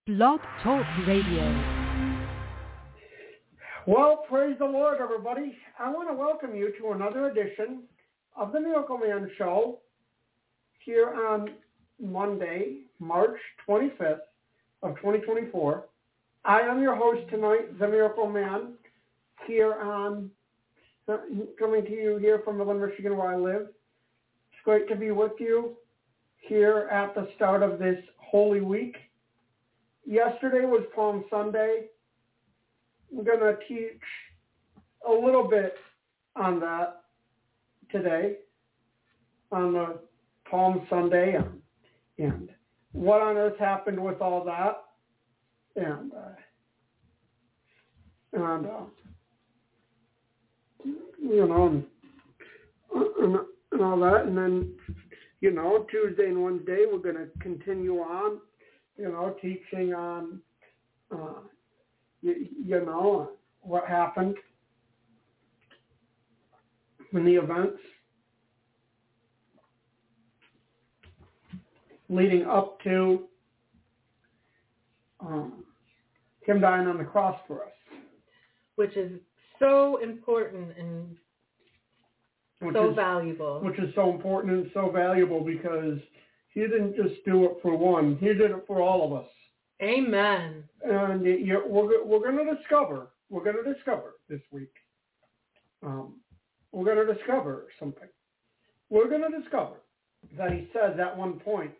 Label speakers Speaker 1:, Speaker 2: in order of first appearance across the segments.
Speaker 1: Blog Talk Radio.
Speaker 2: Well, praise the Lord, everybody. I want to welcome you to another edition of the Miracle Man Show here on Monday, March 25th of 2024. I am your host tonight, the Miracle Man, coming to you here from Midland, Michigan, where I live. It's great to be with you here at the start of this Holy Week. Yesterday was Palm Sunday. I'm going to teach a little bit on that today, on the Palm Sunday, and what on earth happened with all that, and all that, and then, Tuesday and Wednesday we're going to continue on, teaching on, what happened in the events leading up to him dying on the cross for us.
Speaker 3: Which is so important and valuable. Which is so important
Speaker 2: and so valuable because he didn't just do it for one. He did it for all of us.
Speaker 3: Amen.
Speaker 2: And we're going to discover this week. We're going to discover something. We're going to discover that he says at one point,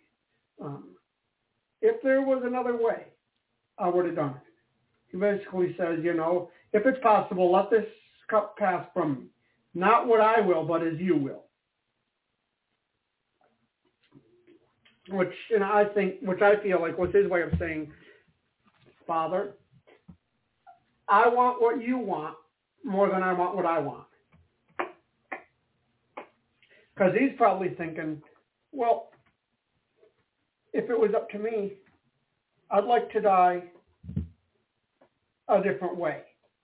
Speaker 2: if there was another way, I would have done it. He basically says, if it's possible, let this cup pass from me. Not what I will, but as you will. Which I feel like was his way of saying, Father, I want what you want more than I want what I want. Because he's probably thinking, well, if it was up to me, I'd like to die a different way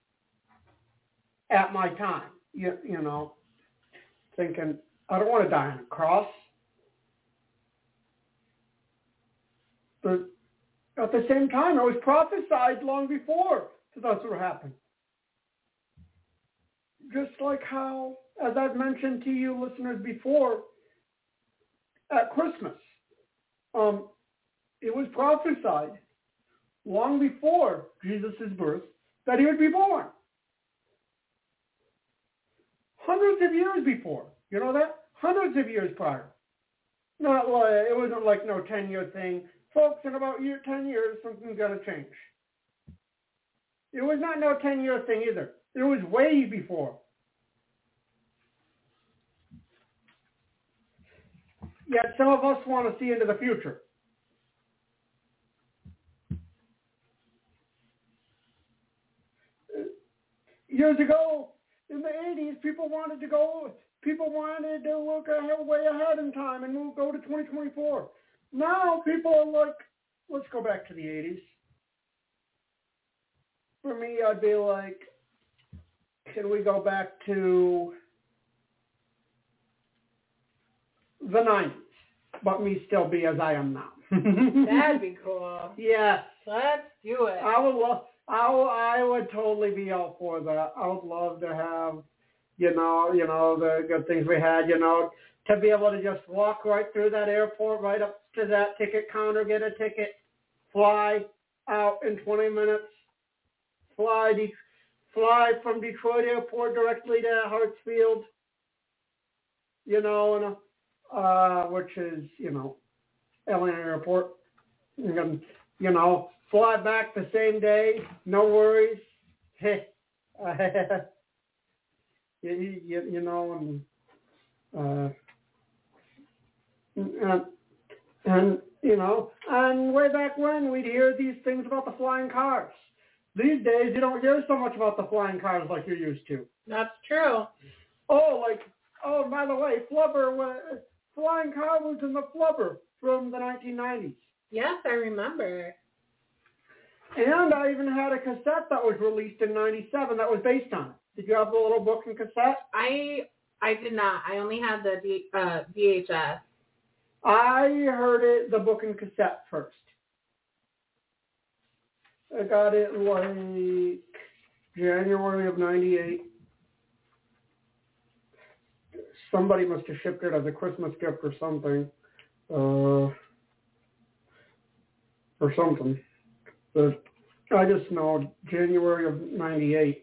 Speaker 2: at my time. Thinking, I don't want to die on a cross. But at the same time, it was prophesied long before that that's what happened. Just like how, as I've mentioned to you listeners before, at Christmas, it was prophesied long before Jesus' birth that he would be born. Hundreds of years before. You know that? Hundreds of years prior. It wasn't like no 10-year thing. Folks, in about 10 years, something's going to change. It was not no 10-year thing either. It was way before. Yet some of us want to see into the future. Years ago, in the 80s, people wanted to look way ahead in time and go to 2024. Now people are like, let's go back to the 80s. For me, I'd be like, can we go back to the 90s, but me still be as I am now?
Speaker 3: That'd be cool.
Speaker 2: Yes.
Speaker 3: Let's do it.
Speaker 2: I would totally be all for that. I would love to have, the good things we had, to be able to just walk right through that airport, right up to that ticket counter, get a ticket, fly out in 20 minutes, fly from Detroit Airport directly to Hartsfield, which is, Atlanta Airport, and, fly back the same day, no worries. And way back when we'd hear these things about the flying cars. These days you don't hear so much about the flying cars like you're used to.
Speaker 3: That's true.
Speaker 2: By the way, flying car was in the Flubber from the 1990s.
Speaker 3: Yes, I remember.
Speaker 2: And I even had a cassette that was released in 97 that was based on it. Did you have the little book and cassette?
Speaker 3: I did not. I only had the VHS.
Speaker 2: I heard the book and cassette first. I got it like January of '98. Somebody must have shipped it as a Christmas gift or something. But I just know January of '98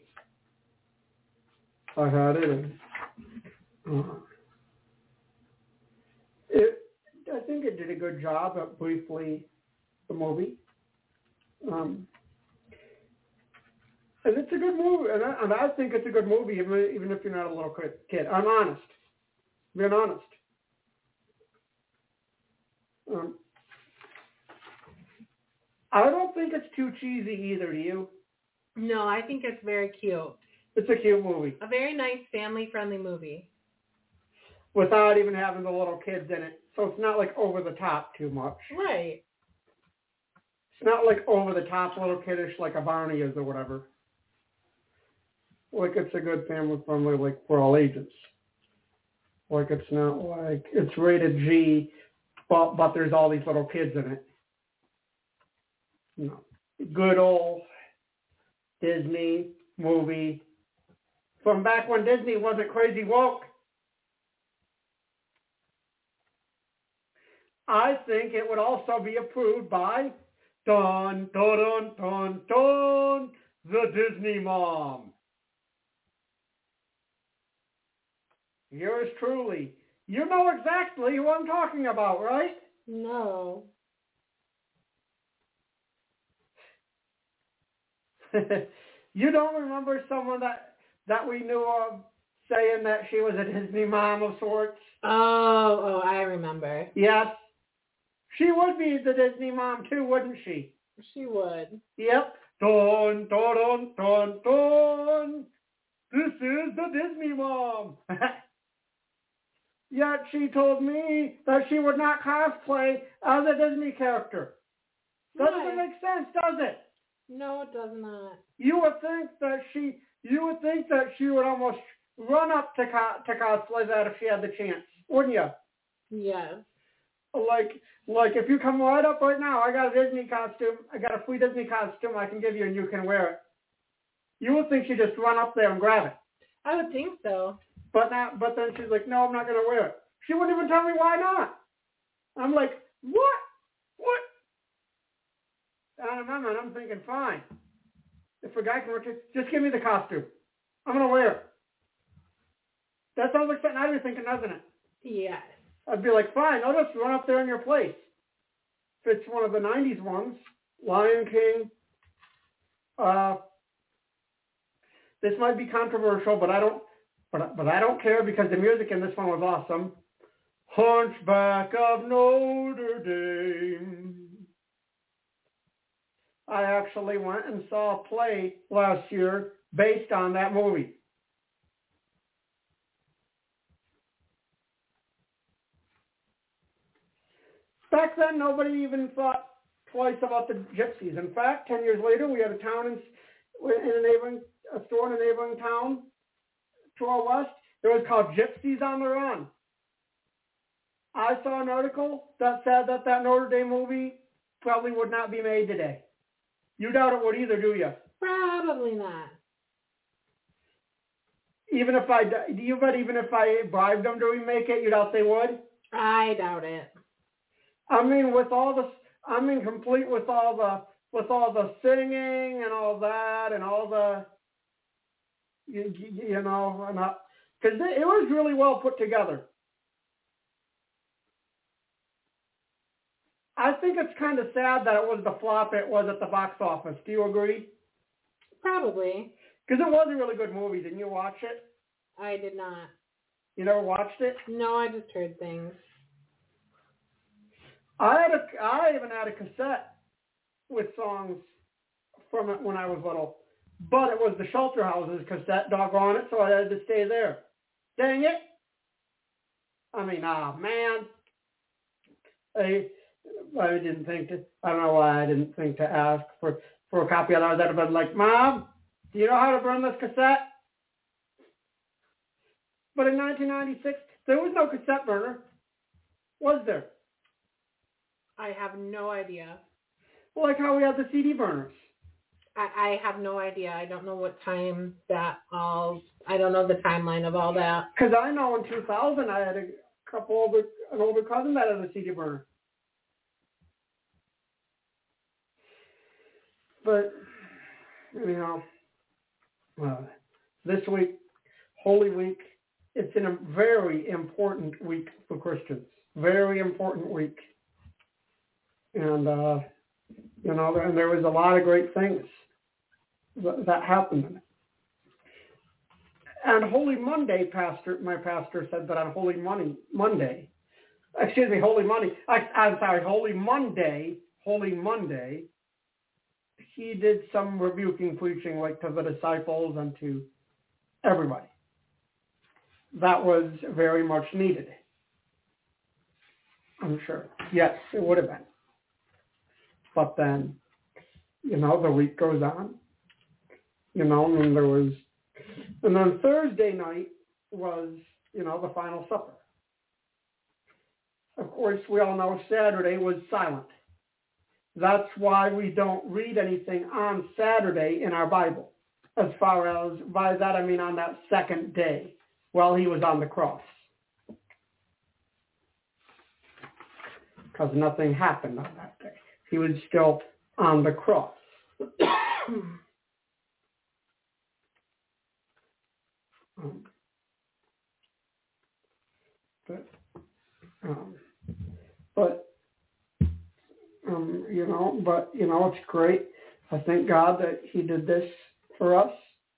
Speaker 2: I had it. And, I think it did a good job at briefly the movie. And it's a good movie, and I think it's a good movie, even if you're not a little kid. I'm honest. Being honest. I don't think it's too cheesy either, do you?
Speaker 3: No, I think it's very cute.
Speaker 2: It's a cute movie.
Speaker 3: A very nice family-friendly movie.
Speaker 2: Without even having the little kids in it. So it's not like over the top too much.
Speaker 3: Right.
Speaker 2: It's not like over the top little kiddish like a Barney is or whatever. Like it's a good family-friendly, like for all ages. Like it's not like it's rated G, but there's all these little kids in it. You know, good old Disney movie from back when Disney wasn't crazy woke. I think it would also be approved by dun dun dun dun dun the Disney mom. Yours truly. You know exactly who I'm talking about, right?
Speaker 3: No.
Speaker 2: You don't remember someone that we knew of saying that she was a Disney mom of sorts?
Speaker 3: Oh, I remember.
Speaker 2: Yes. She would be the Disney mom too, wouldn't she?
Speaker 3: She would.
Speaker 2: Yep. Dun, dun, dun, dun, dun. This is the Disney mom. Yet she told me that she would not cosplay as a Disney character. Doesn't make sense, does it?
Speaker 3: No, it does not.
Speaker 2: You would think that she would almost run up to cosplay that if she had the chance, wouldn't you?
Speaker 3: Yes.
Speaker 2: Like if you come right up right now, I got a Disney costume, I got a free Disney costume I can give you and you can wear it. You would think she'd just run up there and grab it.
Speaker 3: I would think so.
Speaker 2: But then she's like, no, I'm not going to wear it. She wouldn't even tell me why not. I'm like, what? And I'm thinking, fine. If a guy can wear it, just give me the costume. I'm going to wear it. That sounds like something I'd be thinking, doesn't it?
Speaker 3: Yes.
Speaker 2: I'd be like, fine, I'll just run up there in your place. If it's one of the 90s ones, Lion King. This might be controversial, but I don't care because the music in this one was awesome. Hunchback of Notre Dame. I actually went and saw a play last year based on that movie. Back then, nobody even thought twice about the gypsies. In fact, 10 years later, we had a town a store in a neighboring town to our west. It was called Gypsies on the Run. I saw an article that said that Notre Dame movie probably would not be made today. You doubt it would either, do you?
Speaker 3: Probably not.
Speaker 2: Even if I bribed them to remake it, you doubt they would?
Speaker 3: I doubt it.
Speaker 2: Complete with all the singing and all that and all the, because it was really well put together. I think it's kind of sad that it was the flop it was at the box office. Do you agree?
Speaker 3: Probably.
Speaker 2: Because it was a really good movie. Didn't you watch it?
Speaker 3: I did not.
Speaker 2: You never watched it?
Speaker 3: No, I just heard things.
Speaker 2: I even had a cassette with songs from it when I was little. But it was the Shelter Houses cassette, doggone it, so I had to stay there. Dang it. Man. I didn't think to, I don't know why I didn't think to ask for a copy of that. I'd have been like, Mom, do you know how to burn this cassette? But in 1996, there was no cassette burner, was there?
Speaker 3: I have no idea.
Speaker 2: Well, like how we had the CD burners.
Speaker 3: I have no idea. I don't know what time I don't know the timeline of all that.
Speaker 2: Because I know in 2000 I had an older cousin that had a CD burner. But, anyhow, this week, Holy Week, it's a very important week for Christians. Very important week. And, and there was a lot of great things that happened in it. And Holy Monday, my pastor said that on Holy Monday, he did some rebuking preaching like to the disciples and to everybody. That was very much needed. I'm sure. Yes, it would have been. But then, the week goes on. And then Thursday night was, the final supper. Of course, we all know Saturday was silent. That's why we don't read anything on Saturday in our Bible. As far as, by that I mean on that second day, while he was on the cross. Because nothing happened on that day. He was still on the cross. It's great. I thank God that he did this for us.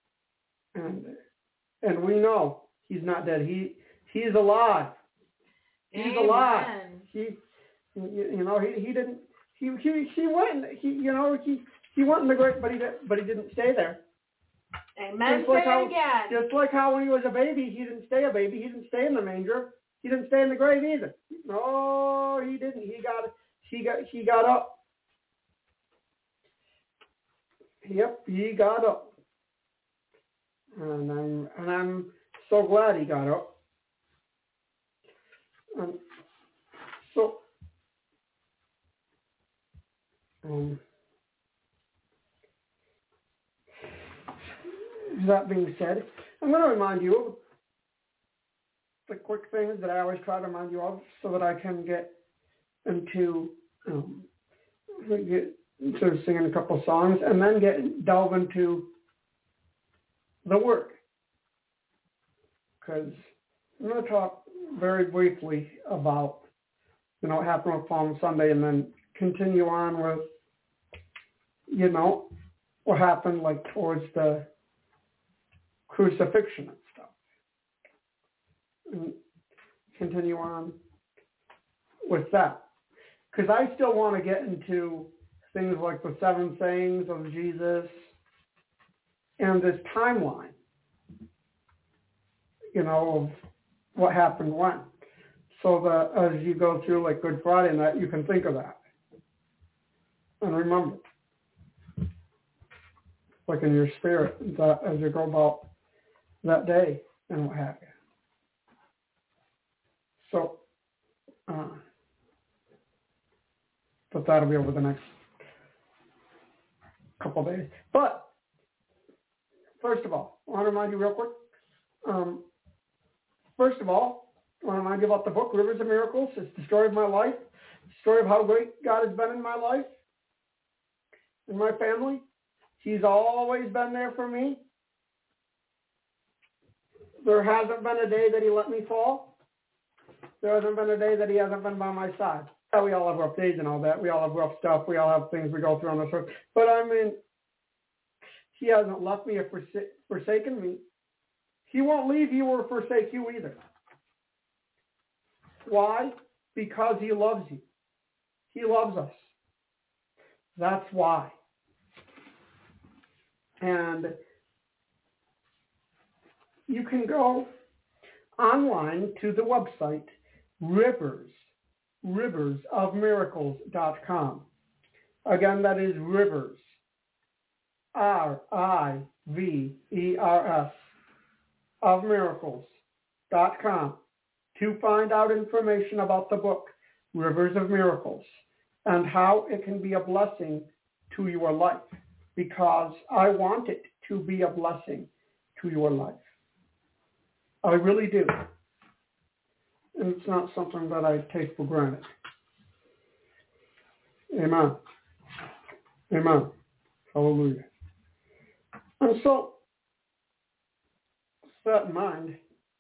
Speaker 2: And we know he's not dead. He's alive. He's
Speaker 3: Amen.
Speaker 2: alive. He didn't. He went. He went in the grave, but he didn't stay there.
Speaker 3: Amen. Again.
Speaker 2: Just like how when he was a baby, he didn't stay a baby. He didn't stay in the manger. He didn't stay in the grave either. No, he didn't. He got up. Yep, he got up. And I'm so glad he got up. That being said, I'm going to remind you of the quick things that I always try to remind you of so that I can get into singing a couple songs and then delve into the Word. Because I'm going to talk very briefly about, what happened with Palm Sunday and then continue on with, what happened towards the crucifixion and stuff. And continue on with that. Because I still want to get into things like the 7 sayings of Jesus and this timeline, of what happened when. So that as you go through Good Friday and that, you can think of that. And remember, in your spirit, that as you go about that day and what have you. So, but that'll be over the next couple of days. But, first of all, I want to remind you real quick. First of all, I want to remind you about the book, Rivers of Miracles. It's the story of my life, the story of how great God has been in my life, in my family. He's always been there for me. There hasn't been a day that he let me fall. There hasn't been a day that he hasn't been by my side. Yeah, we all have rough days and all that. We all have rough stuff. We all have things we go through on this earth. But he hasn't left me or forsaken me. He won't leave you or forsake you either. Why? Because he loves you. He loves us. That's why. And you can go online to the website riversofmiracles.com. Again, that is Rivers, RIVERS, of miracles.com to find out information about the book, Rivers of Miracles, and how it can be a blessing to your life. because I want it to be a blessing to your life. I really do. And it's not something that I take for granted. Amen. Amen. Hallelujah. And so, with that in mind,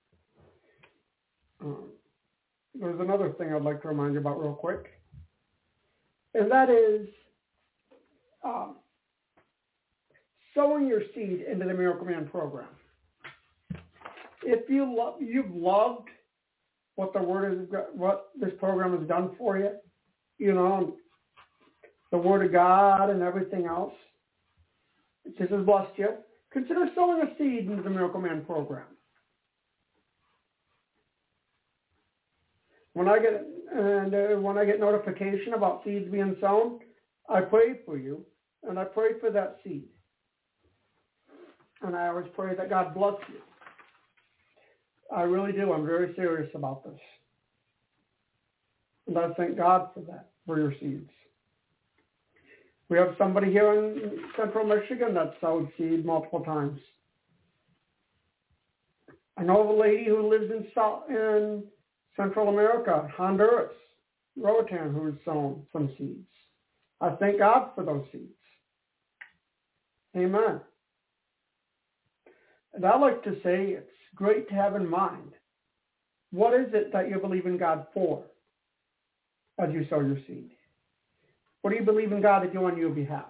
Speaker 2: there's another thing I'd like to remind you about real quick. And that is sowing your seed into the Miracle Man program. If you've loved what the Word is, what this program has done for you, the Word of God and everything else, it just has blessed you, consider sowing a seed into the Miracle Man program. When I get notification about seeds being sown, I pray for you, and I pray for that seed. And I always pray that God bless you. I really do. I'm very serious about this. And I thank God for that, for your seeds. We have somebody here in Central Michigan that sowed seed multiple times. I know of a lady who lives in Central America, Honduras, Roatan, who has sown some seeds. I thank God for those seeds. Amen. And I like to say it's great to have in mind, what is it that you believe in God for as you sow your seed? What do you believe in God to do on your behalf?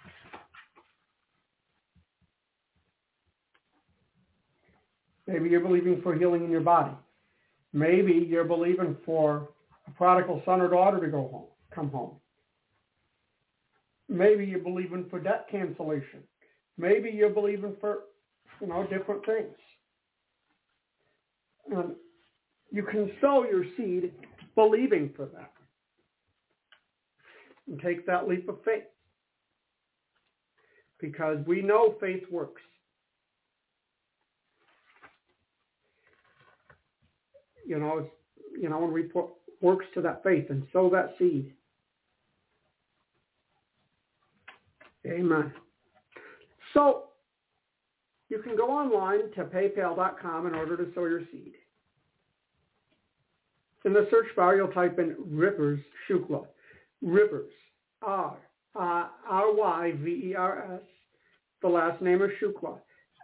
Speaker 2: Maybe you're believing for healing in your body. Maybe you're believing for a prodigal son or daughter to come home. Maybe you're believing for debt cancellation. Maybe you're believing for, different things. And you can sow your seed believing for that. And take that leap of faith. Because we know faith works. When we put works to that faith and sow that seed. Amen. So, you can go online to paypal.com in order to sow your seed. In the search bar, you'll type in Rivers Shukla. Rivers, R-Y-V-E-R-S. The last name is Shukla.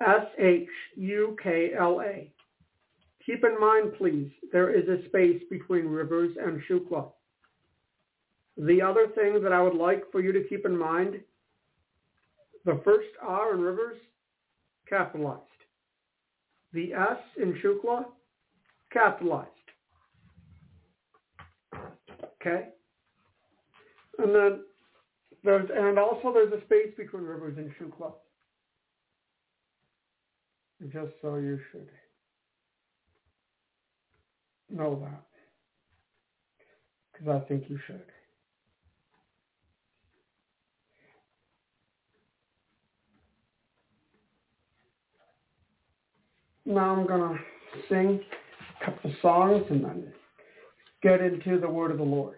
Speaker 2: S-H-U-K-L-A. Keep in mind, please, there is a space between Rivers and Shukla. The other thing that I would like for you to keep in mind, the first R in Rivers, capitalized. The S in Shukla, capitalized. Okay? And then there's a space between Rivers and Shukla. Just so you should know that. Because I think you should. Now I'm going to sing a couple of songs and then get into the word of the Lord.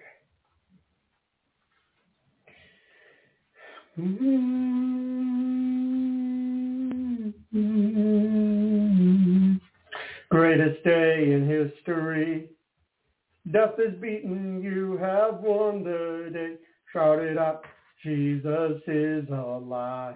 Speaker 2: Greatest day in history. Death is beaten, you have won the day. Shout it out, Jesus is alive.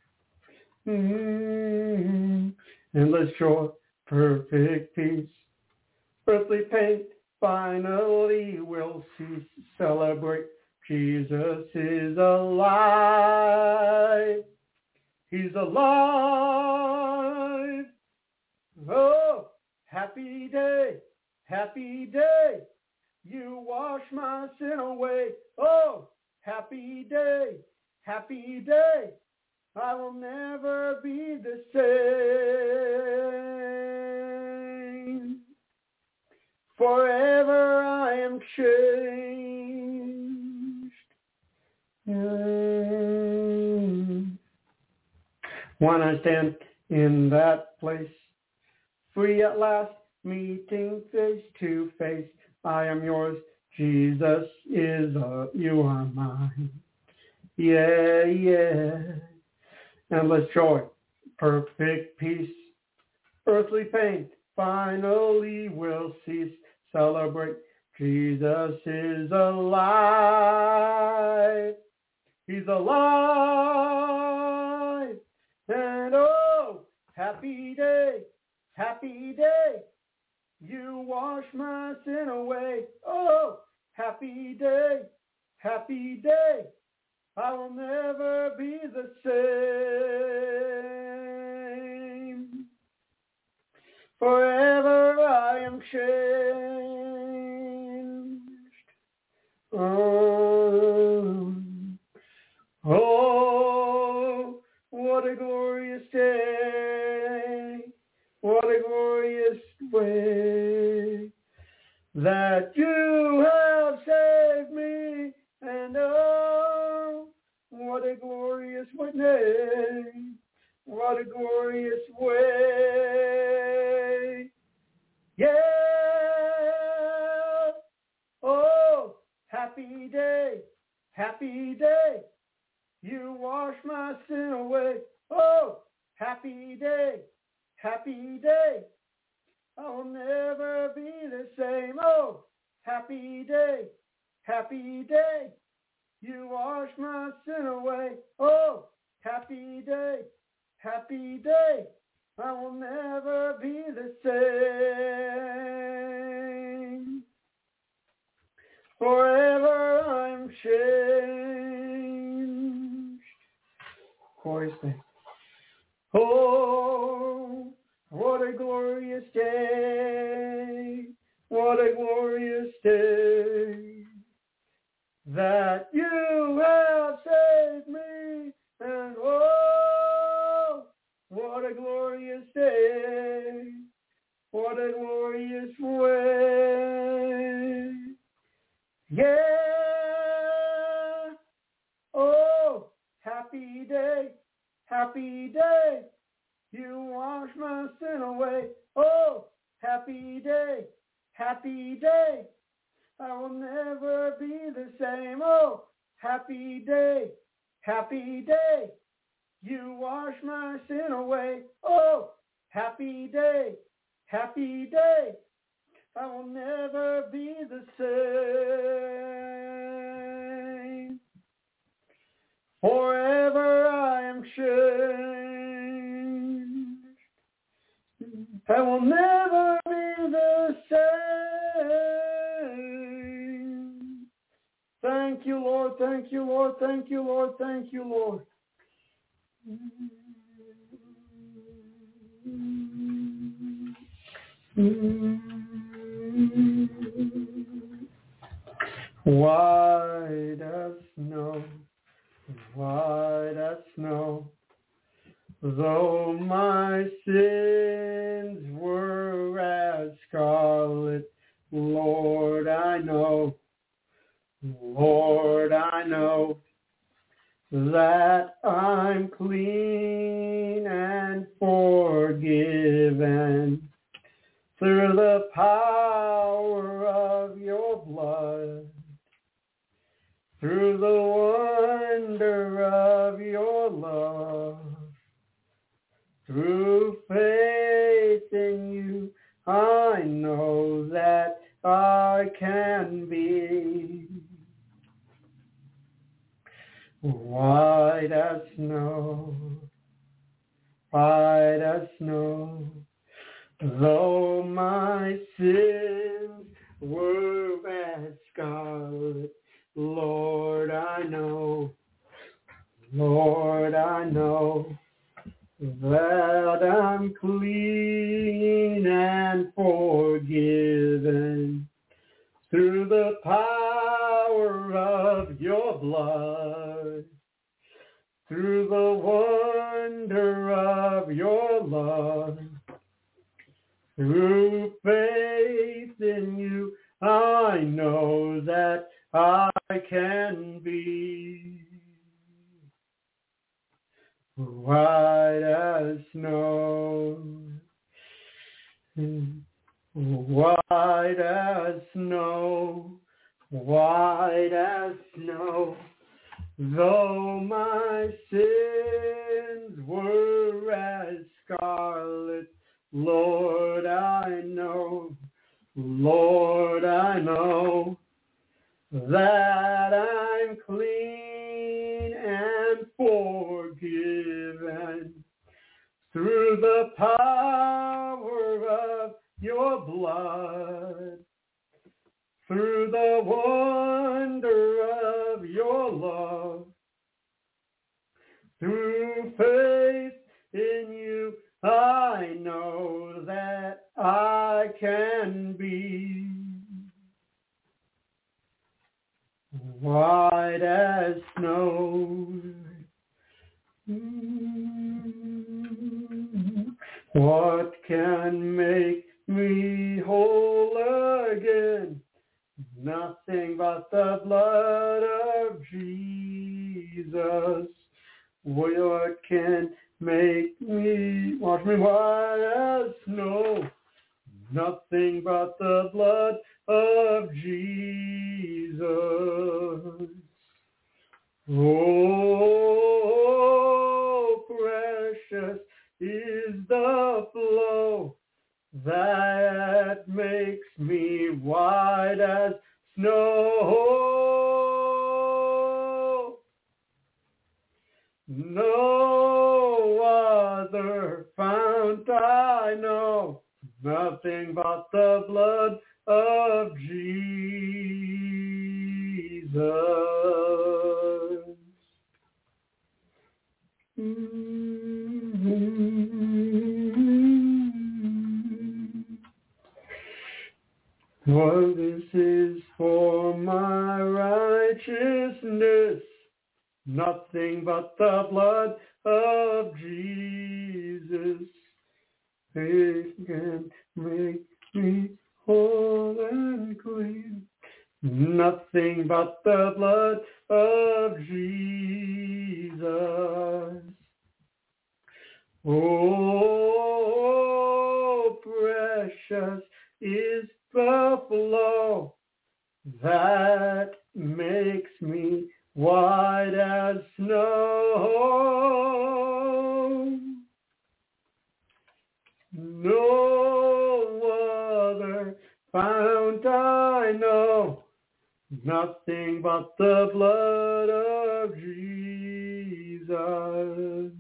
Speaker 2: Endless joy, perfect peace. Earthly pain finally will cease. Celebrate, Jesus is alive. He's alive. Oh, happy day, happy day. You wash my sin away. Oh, happy day, happy day. I will never be the same. Forever I am changed. When I stand in that place, free at last, meeting face to face, I am yours, Jesus is you are mine. Yeah, yeah. endless joy, perfect peace, earthly pain finally will cease. Celebrate, Jesus is alive. He's alive. And oh, happy day, you wash my sin away. Oh, happy day, I will never be the same. Forever I am changed. Oh, what a glorious day. What a glorious way that you have saved me. And oh, what a glorious way. What a glorious way. Yeah. Oh, happy day. You wash my sin away. Oh, happy day. I'll never be the same. Oh, happy day. You wash my sin away. Oh, happy day. I will never be the same. Forever I'm changed. Chorus thing. Oh, what a glorious day. What a glorious day that you have saved me. And oh, what a glorious day. What a glorious way. Yeah. Oh, happy day. You wash my sin away. Oh, happy day. I will never be the same. Oh, happy day. You wash my sin away. Oh, happy day. I will never be the same. Forever I am changed. I will never be the same. Thank you, Lord. Thank you, Lord. Thank you, Lord. Thank you, Lord. White as snow, though my sins were as scarlet, Lord, I know that I'm clean and forgiven through the power of your blood, through the wonder of your love, through faith in you, I know that I can be white as snow, though my sins were as scarlet, Lord, I know that I'm clean and forgiven through the power of your blood, through the wonder of your love, through faith in you, I know that I can be white as snow, white as snow, white as snow, though my sins the power of your blood, through the wonder of your love, through faith in you, I know that I can be white as snow. What can make me whole again? Nothing but the blood of Jesus. What can make me, wash me white as snow? Nothing but the blood of Jesus. Oh, precious is the flow that makes me white as snow. No other fount I know, nothing but the blood of Jesus. For this is for my righteousness, nothing but the blood of Jesus. It can make me whole and clean, nothing but the blood of Jesus. Oh, precious is the flow that makes me white as snow. No other fount I know, nothing but the blood of Jesus.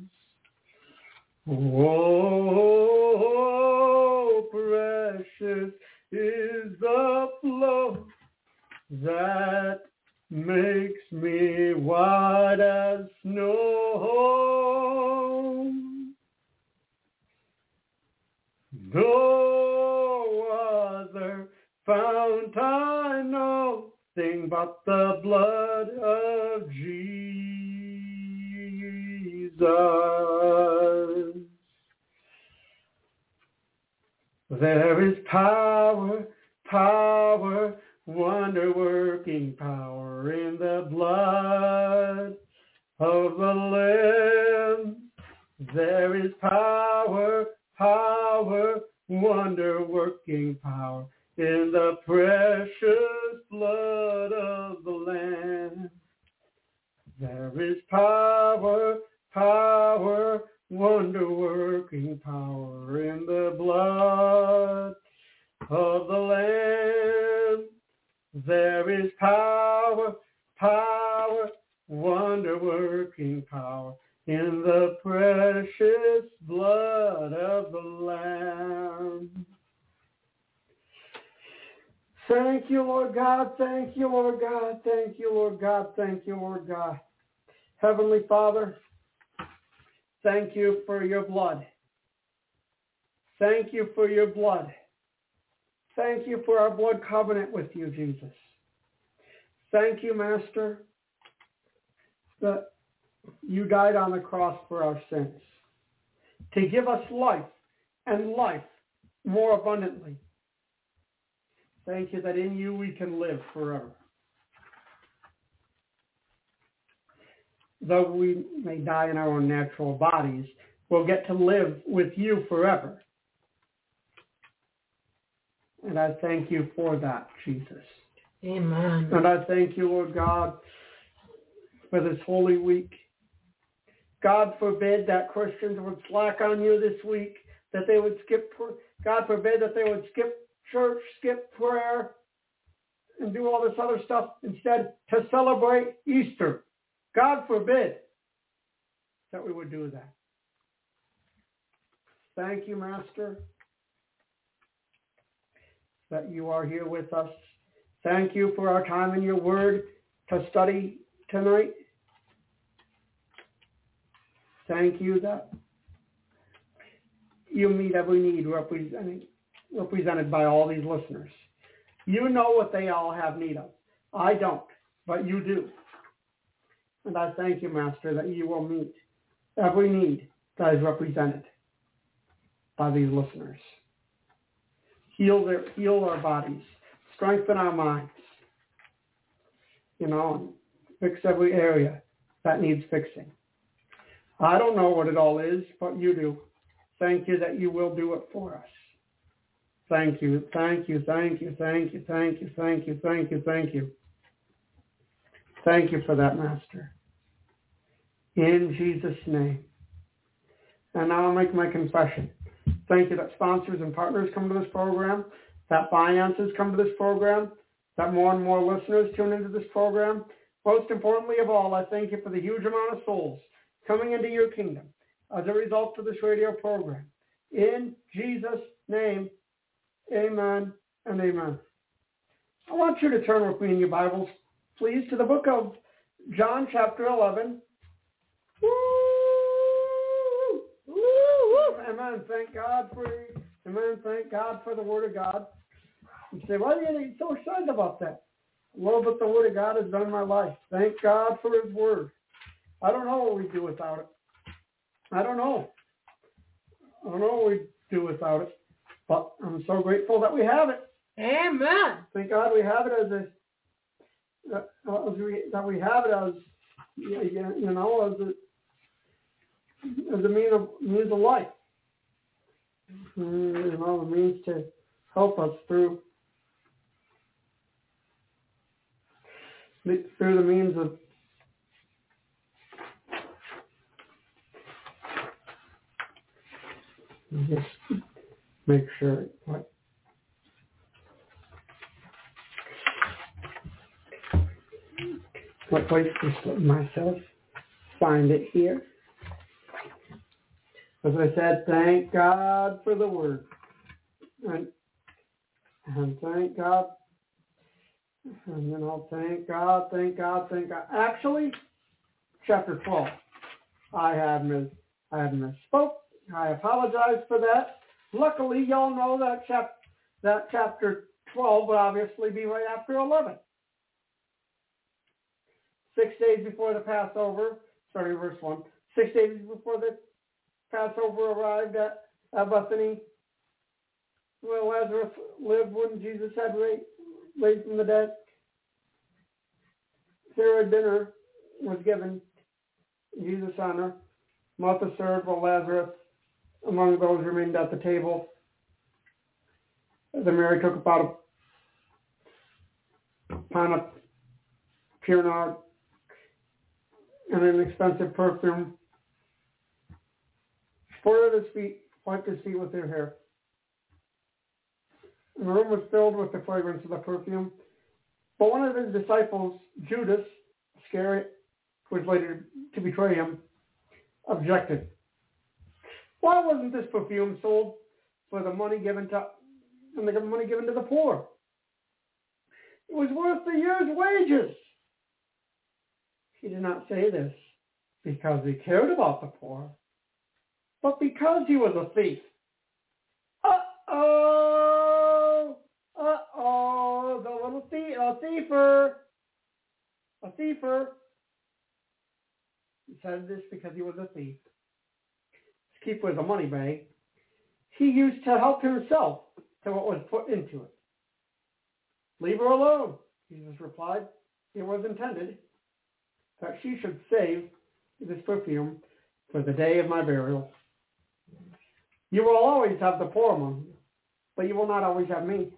Speaker 2: Oh, precious is the flow that makes me white as snow. No other fount I know, thing but the blood of Jesus. There is power, power, wonder-working power in the blood of the Lamb. There is power, power, wonder-working power in the precious blood of the Lamb. There is power, power, wonder-working power in the blood of the Lamb. There is power, power, wonder-working power in the precious blood of the Lamb. Thank you, Lord God. Thank you, Lord God. Thank you, Lord God. Thank you, Lord God. Heavenly Father, thank you for your blood. Thank you for your blood. Thank you for our blood covenant with you, Jesus. Thank you, Master, that you died on the cross for our sins, to give us life and life more abundantly. Thank you that in you we can live forever. Though we may die in our own natural bodies, we'll get to live with you forever. And I thank you for that, Jesus.
Speaker 3: Amen.
Speaker 2: And I thank you, Lord God, for this Holy Week. God forbid that Christians would slack on you this week, that they would skip, God forbid that they would skip church, skip prayer, and do all this other stuff instead to celebrate Easter. God forbid that we would do that. thank you, Master, that you are here with us. Thank you for our time in your word to study tonight. Thank you that you meet every need represented by all these listeners. You know what they all have need of. I don't, but you do. And I thank you, Master, that you will meet every need that is represented by these listeners. Heal our bodies, strengthen our minds, and fix every area that needs fixing. I don't know what it all is, but you do. Thank you that you will do it for us. Thank you, thank you, thank you, thank you, thank you, thank you, thank you, thank you. Thank you for that, Master. In Jesus' name. And now I'll make my confession. Thank you that sponsors and partners come to this program, that finances come to this program, that more and more listeners tune into this program. Most importantly of all, I thank you for the huge amount of souls coming into your kingdom as a result of this radio program. In Jesus' name, amen and amen. I want you to turn with me in your Bibles, please, to the book of John chapter 11. Woo! Woo! Amen. Thank God for the Word of God. You say, why are you so excited about that? Well, but the Word of God has done in my life. Thank God for His Word. I don't know what we'd do without it. I don't know what we'd do without it. But I'm so grateful that we have it.
Speaker 3: Amen.
Speaker 2: Thank God we have it as a means of life. The means to help us through the means of just make sure what place to put myself. Find it here. As I said, thank God for the Word. And thank God. And, thank God. Actually, chapter 12. I have misspoke. I apologize for that. Luckily, y'all know that chapter 12 would obviously be right after 11. 6 days before the Passover, starting verse 1, 6 days before the Passover arrived at Bethany, where Lazarus lived when Jesus had raised from the dead. There a dinner was given in Jesus' honor. Martha served while Lazarus among those remained at the table. Then Mary took about a pound of pure nard and an expensive perfume. She poured at his feet, wiped his feet with her hair. And the room was filled with the fragrance of the perfume. But one of his disciples, Judas Iscariot, who was later to betray him, objected. Why wasn't this perfume sold for the money given to the poor? It was worth the year's wages. He did not say this because he cared about the poor, but because he was a thief. The little a thiefer. He said this because he was a thief. His keep was a money bag. He used to help himself to what was put into it. Leave her alone, Jesus replied. It was intended that she should save this perfume for the day of my burial. You will always have the poor among you, but you will not always have me.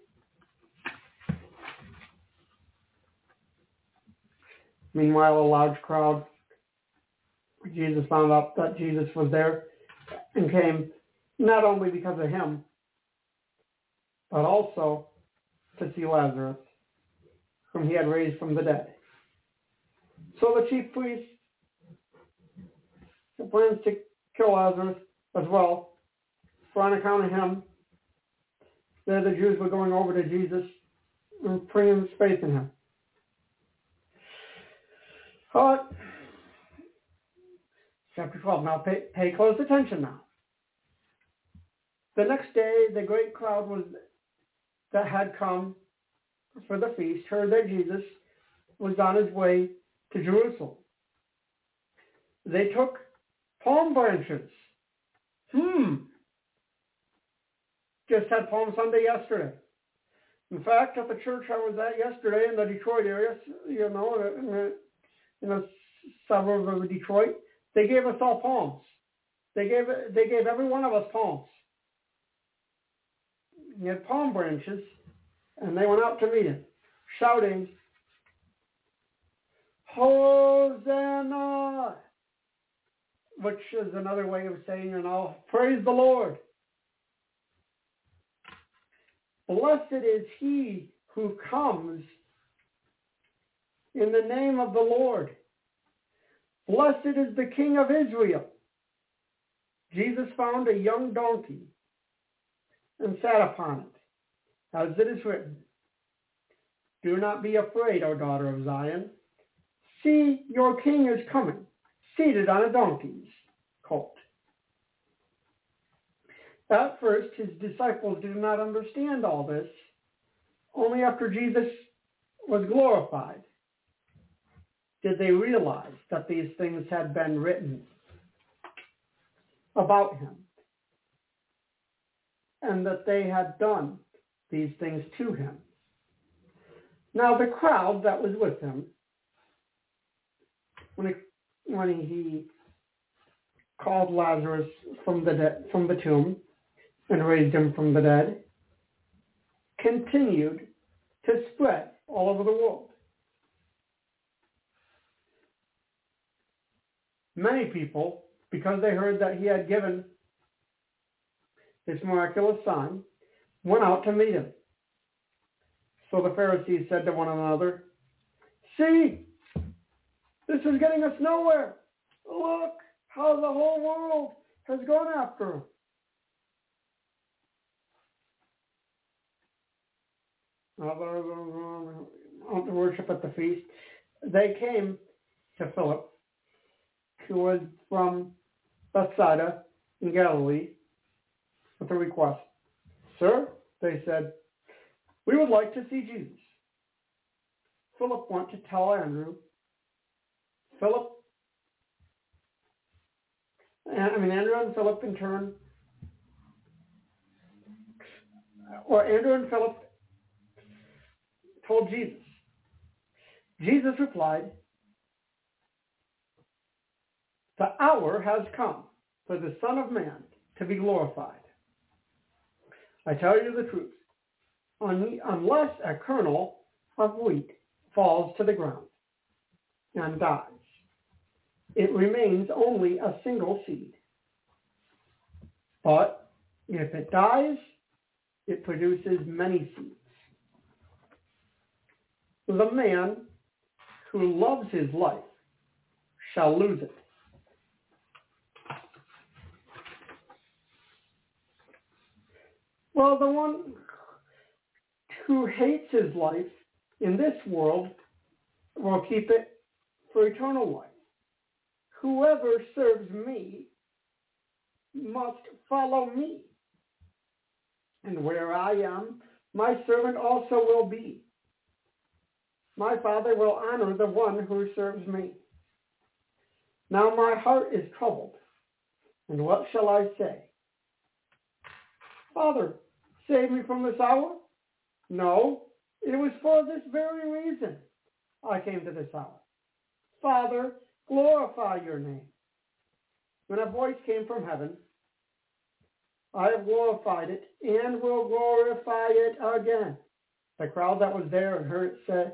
Speaker 2: Meanwhile, a large crowd, Jesus found out that Jesus was there and came not only because of him, but also to see Lazarus, whom he had raised from the dead. So the chief priest plans to kill Lazarus as well, for on account of him, there the Jews were going over to Jesus and putting faith in him. Chapter 12. Now pay close attention now. The next day, the great crowd that had come for the feast heard that Jesus was on his way to Jerusalem. They took palm branches. Just had Palm Sunday yesterday. In fact, at the church I was at yesterday in the Detroit area, in a suburb of Detroit, they gave us all palms. They gave every one of us palms. He had palm branches, and they went out to meet him, shouting, Hosanna! Which is another way of saying, praise the Lord. Blessed is he who comes in the name of the Lord. Blessed is the King of Israel. Jesus found a young donkey and sat upon it, as it is written, Do not be afraid, O daughter of Zion. See, your king is coming, seated on a donkey's colt. At first, his disciples did not understand all this. Only after Jesus was glorified did they realize that these things had been written about him and that they had done these things to him. Now the crowd that was with him, when he called Lazarus from the tomb and raised him from the dead, continued to spread all over the world. Many people, because they heard that he had given this miraculous sign, went out to meet him. So the Pharisees said to one another, See, this is getting us nowhere. Look how the whole world has gone after him. On to worship at the feast, they came to Philip, who was from Bethsaida in Galilee, with a request. Sir, they said, we would like to see Jesus. Philip went to tell Andrew. Andrew and Philip in turn, Andrew and Philip told Jesus. Jesus replied, The hour has come for the Son of Man to be glorified. I tell you the truth, unless a kernel of wheat falls to the ground and dies, it remains only a single seed. But if it dies, it produces many seeds. The man who loves his life shall lose it. Well, the one who hates his life in this world will keep it for eternal life. Whoever serves me must follow me. And where I am, my servant also will be. My Father will honor the one who serves me. Now my heart is troubled, and what shall I say? Father, save me from this hour? No, it was for this very reason I came to this hour. Father, glorify your name. When a voice came from heaven, I have glorified it and will glorify it again. The crowd that was there and heard it said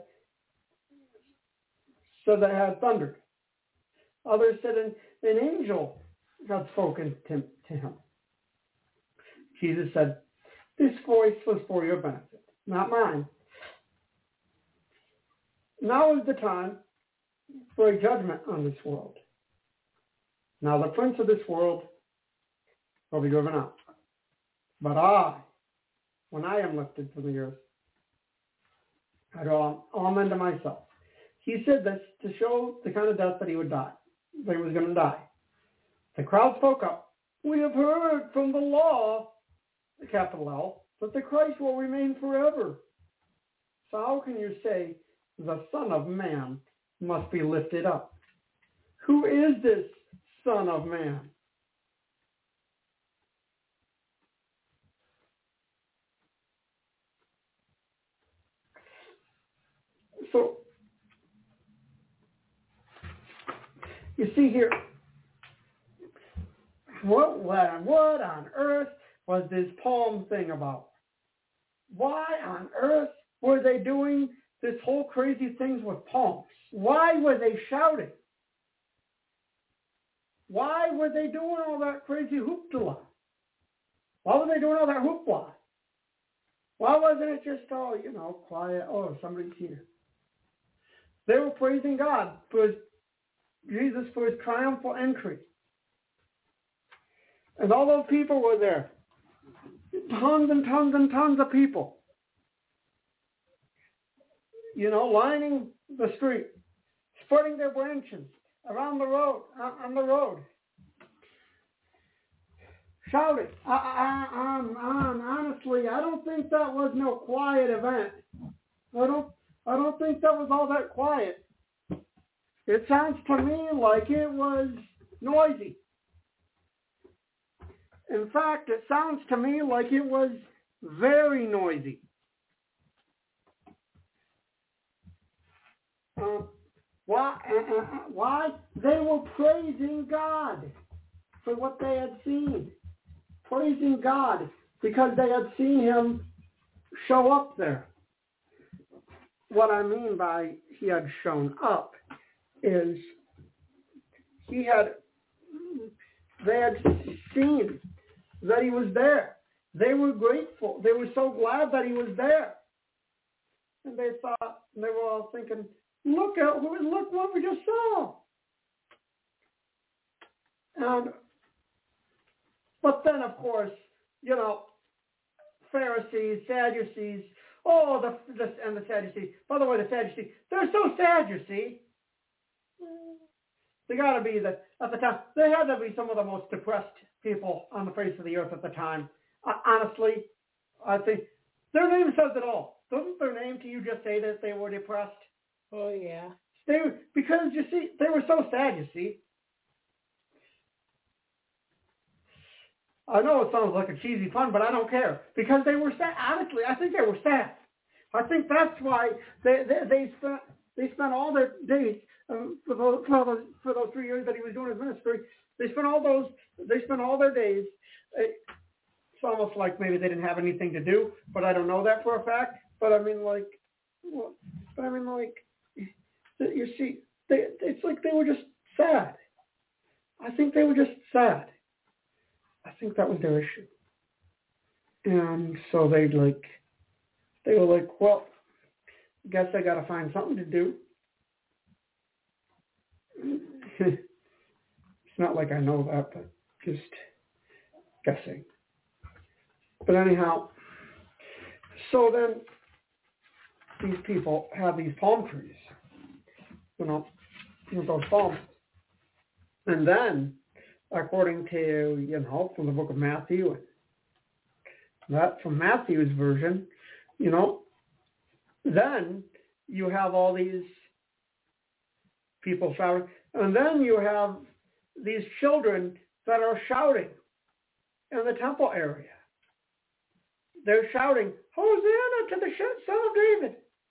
Speaker 2: that had thundered. Others said an angel had spoken to him. Jesus said, This voice was for your benefit, not mine. Now is the time for a judgment on this world. Now the prince of this world will be driven out. But I, when I am lifted from the earth, I draw all men to myself. He said this to show the kind of death that he would die, that he was going to die. The crowd spoke up. We have heard from the law, the capital L, that the Christ will remain forever. So how can you say the Son of Man must be lifted up? Who is this Son of Man? So, you see here, what on earth was this palm thing about? Why on earth were they doing this whole crazy things with palms? Why were they shouting? Why were they doing all that crazy hoopla? Why were they doing all that hoopla? Why wasn't it just all, quiet, somebody's here? They were praising God for Jesus for his triumphal entry. And all those people were there. Tons and tons and tons of people. Lining the street, spreading their branches around the road, on the road. Shouting. Honestly, I don't think that was no quiet event. I don't think that was all that quiet. It sounds to me like it was noisy. In fact, it sounds to me like it was very noisy. Why? They were praising God for what they had seen. Praising God because they had seen him show up there. What I mean by he had shown up is they had seen that he was there. They were grateful. They were so glad that he was there. And they were all thinking, look what we just saw. But then, of course, Pharisees, Sadducees, and the Sadducees. By the way, the Sadducees, they're so sad, you see. They got to be at the time. They had to be some of the most depressed people on the face of the earth at the time. Honestly, I think their name says it all. Doesn't their name to you just say that they were depressed?
Speaker 3: Oh, yeah.
Speaker 2: Because, you see, they were so sad, you see. I know it sounds like a cheesy pun, but I don't care. Because they were sad. Honestly, I think they were sad. I think that's why they spent all their days, for those 3 years that he was doing his ministry, they spent all their days. It's almost like maybe they didn't have anything to do, but I don't know that for a fact. But I mean, you see, it's like they were just sad. I think they were just sad. I think that was their issue. And so they were like, well, I guess I got to find something to do. It's not like I know that, but just guessing. But anyhow, so then these people have these palm trees, those palms. And then, according to, from the book of Matthew, that from Matthew's version, then you have all these people shouting, and then you have these children that are shouting in the temple area. They're shouting, Hosanna to the Son of David.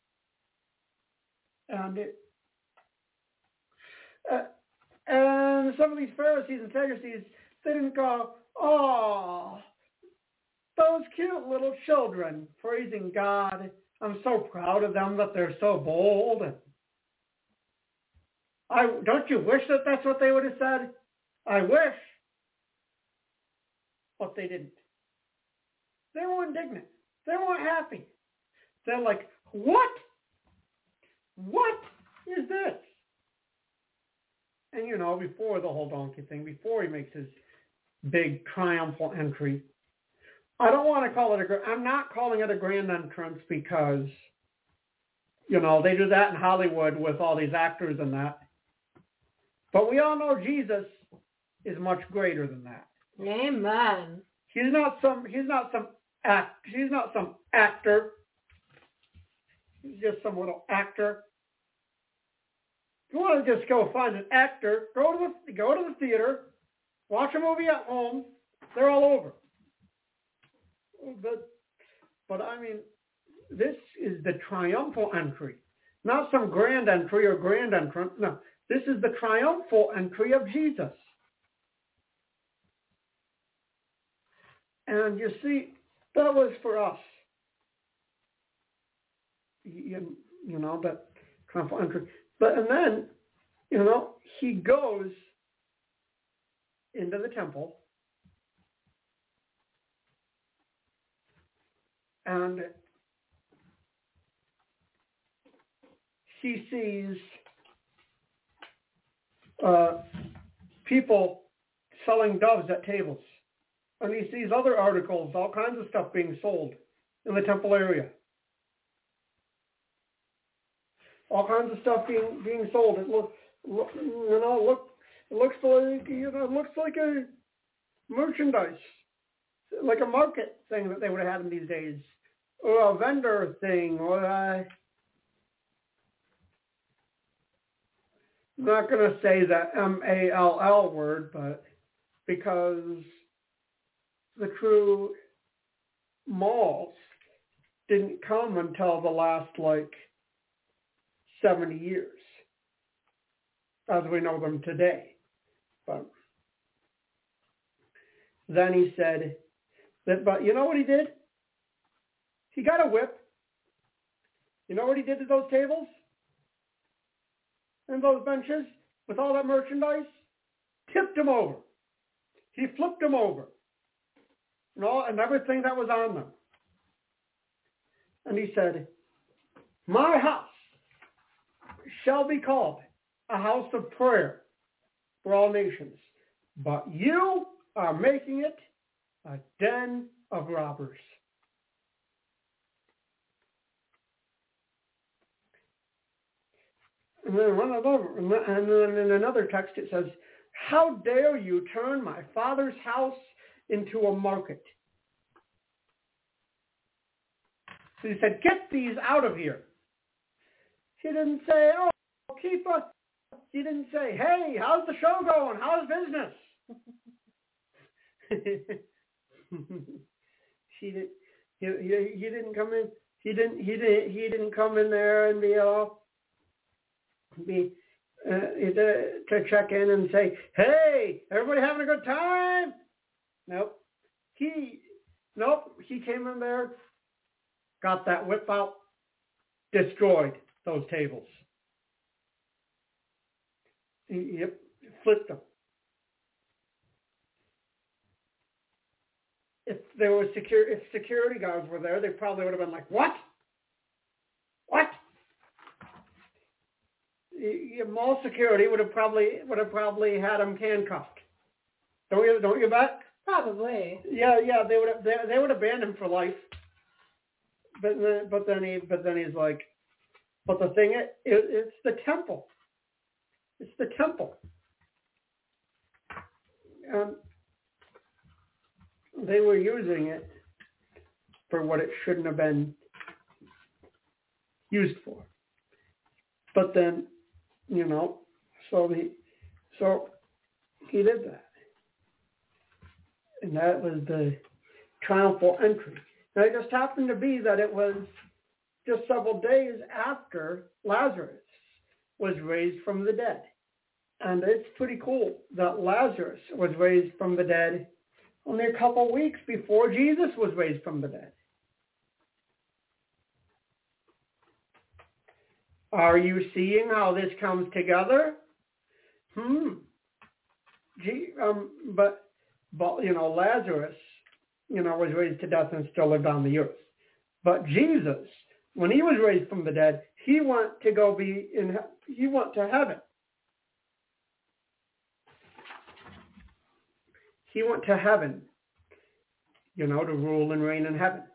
Speaker 2: And some of these Pharisees and Sadducees, they didn't go, oh, those cute little children praising God. I'm so proud of them that they're so bold. Don't you wish that that's what they would have said? I wish. But they didn't. They were indignant. They weren't happy. They're like, what? What is this? And, before the whole donkey thing, before he makes his big triumphal entry, I don't want to call it I'm not calling it a grand entrance because, they do that in Hollywood with all these actors and that. But we all know Jesus is much greater than that.
Speaker 3: Amen.
Speaker 2: He's not some actor. He's just some little actor. If you want to just go find an actor, go to the theater, watch a movie at home. They're all over. But I mean, this is the triumphal entry, not some grand entry or grand entrance. No, this is the triumphal entry of Jesus. And you see, that was for us. That triumphal entry. And then, he goes into the temple and he sees people selling doves at tables. And he sees other articles, all kinds of stuff being sold in the temple area. All kinds of stuff being sold. It looks like a merchandise, like a market thing that they would have had in these days, or a vendor thing, or I'm not going to say the MALL word, but because the true malls didn't come until the last 70 years, as we know them today. But then he said but you know what he did? He got a whip. You know what he did to those tables and those benches with all that merchandise? Tipped them over. He flipped them over. And everything that was on them. And he said, my house shall be called a house of prayer for all nations, but you are making it a den of robbers. And then in another text it says, how dare you turn my Father's house into a market? So he said, get these out of here. He didn't say, oh, keep us. He didn't say, hey, how's the show going? How's business? He didn't come in. He didn't come in there and to check in and say, hey, everybody having a good time? Nope. He came in there, got that whip out, destroyed those tables. Yep, flipped them. If security guards were there, they probably would have been like, what? What? Mall security would have probably had him handcuffed. Don't you bet?
Speaker 3: Probably.
Speaker 2: Yeah, they would have banned him for life. But then he's like, but the thing is, it's the temple. It's the temple. They were using it for what it shouldn't have been used for. But then, so he did that. And that was the triumphal entry. Now it just happened to be that it was just several days after Lazarus was raised from the dead. And it's pretty cool that Lazarus was raised from the dead only a couple weeks before Jesus was raised from the dead. Are you seeing how this comes together? But Lazarus, was raised to death and still lived on the earth. But Jesus, when he was raised from the dead, he went to heaven. He went to heaven. to rule and reign in heaven.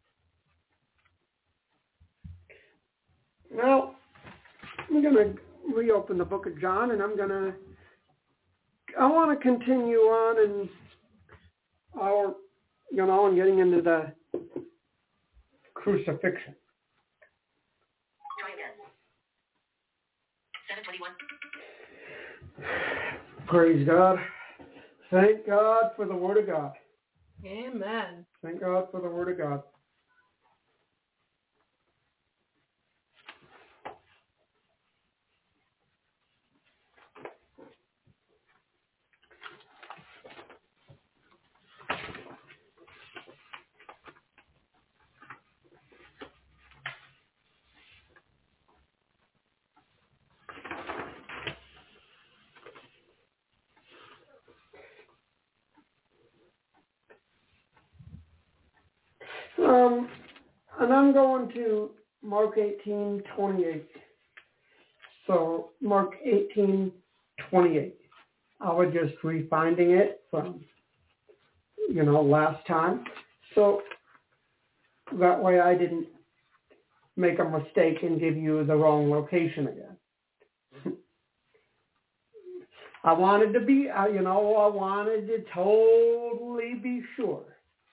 Speaker 2: Well, I'm going to reopen the book of John, and I want to continue on in our, and getting into the crucifixion.
Speaker 4: Try again. 7:21.
Speaker 2: Praise God. Thank God for the Word of God.
Speaker 3: Amen.
Speaker 2: Thank God for the Word of God. And I'm going to Mark 18:28. So Mark 18:28. I was just refinding it from, last time. So that way I didn't make a mistake and give you the wrong location again. I wanted to be, I wanted to totally be sure.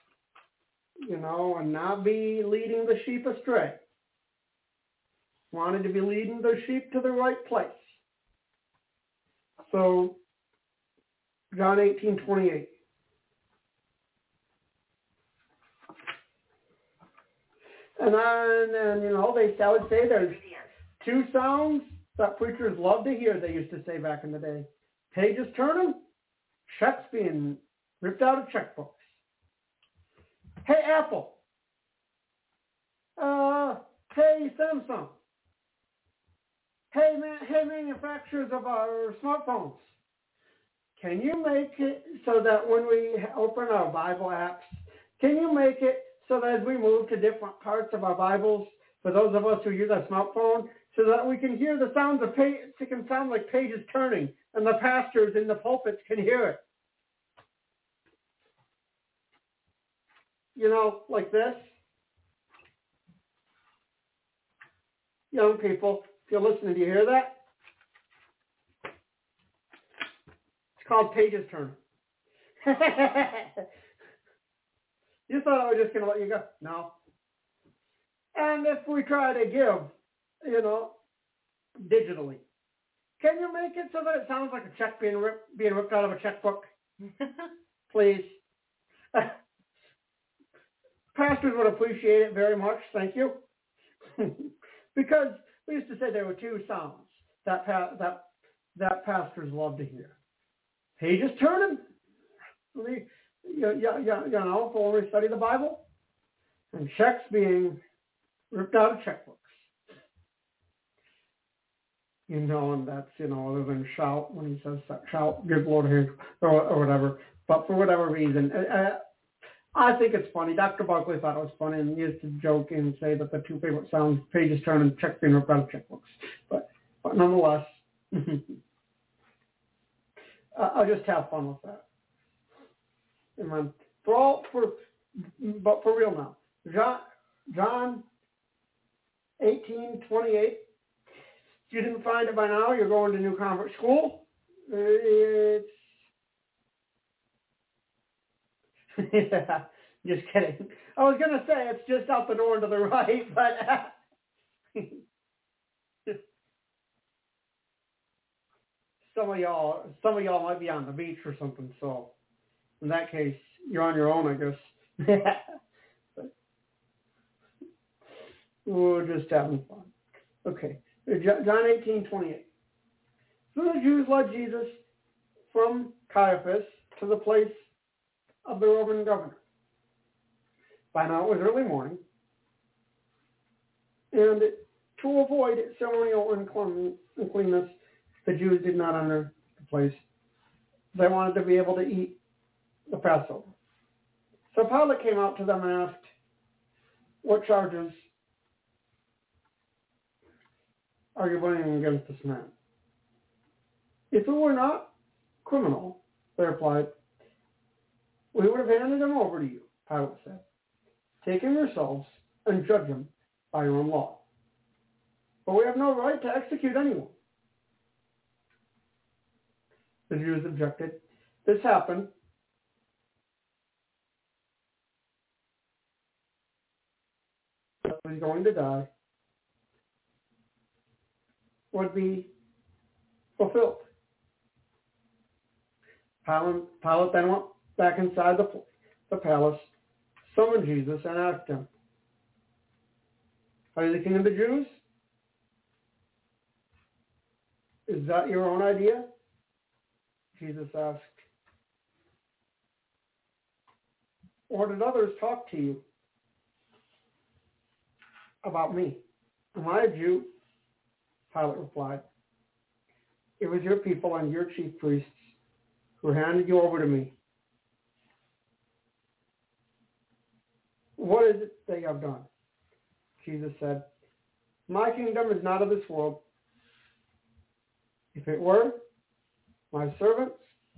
Speaker 2: And not be leading the sheep astray. Wanted to be leading the sheep to the right place. So, John 18:28. And I would say there's two sounds that preachers love to hear, they used to say back in the day. Pages turning, checks being ripped out of checkbooks. Hey, Apple. Hey, Samsung. Hey, manufacturers of our smartphones. Can you make it so that when we open our Bible apps, can you make it so that as we move to different parts of our Bibles, for those of us who use a smartphone, so that we can hear the sounds of pages, it can sound like pages turning, and the pastors in the pulpits can hear it. Like this. Young people, if you're listening, do you hear that? It's called pages turning. You thought I was just going to let you go? No. And if we try to give, digitally, can you make it so that it sounds like a check being ripped out of a checkbook? Please. Pastors would appreciate it very much. Thank you. Because we used to say there were two sounds that pastors love to hear. Pages turning, for when we study the Bible, and checks being ripped out of checkbooks. And that's, other than shout, when he says shout, give Lord a hand, or whatever. But for whatever reason, I think it's funny. Dr. Buckley thought it was funny and used to joke and say that the two favorite sounds, pages turn and checks being ripped out of checkbooks. But nonetheless, I'll just have fun with that. Amen. But for real now, John 18:28. If you didn't find it by now, you're going to New Convert School. It's yeah, just kidding. I was going to say it's just out the door to the right, but some of y'all might be on the beach or something. So in that case, you're on your own, I guess. But we're just having fun. Okay, John 18:28. So the Jews led Jesus from Caiaphas to the place of the Roman governor. By now it was early morning, and to avoid ceremonial uncleanness, the Jews did not enter the place. They wanted to be able to eat the Passover. So Pilate came out to them and asked, "What charges are you bringing against this man?" "If it were not criminal," they replied, "we would have handed him over to you." Pilate said. Take him yourselves and judge him by your own law. But we have no right to execute anyone. The Jews objected. This happened he was going to die would be fulfilled. Pilate then went back inside the palace, summoned Jesus, and asked him, "Are you the king of the Jews? Is that your own idea?" Jesus asked, "Or did others talk to you about me? Am I a Jew?" Pilate replied, "It was your people and your chief priests who handed you over to me. What is it they have done?" Jesus said, "My kingdom is not of this world. If it were, my servants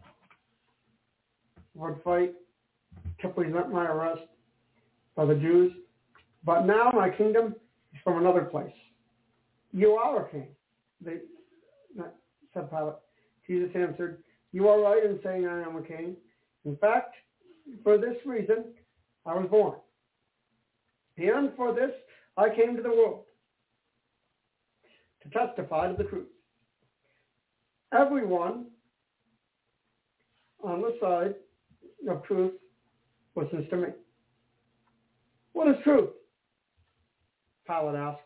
Speaker 2: would fight to prevent my arrest by the Jews, but now my kingdom is from another place." "You are a king," said Pilate. Jesus answered, "You are right in saying I am a king. In fact, for this reason I was born, and for this I came to the world, to testify to the truth. Everyone on the side of truth listens to me." "What is truth?" Pilate asked.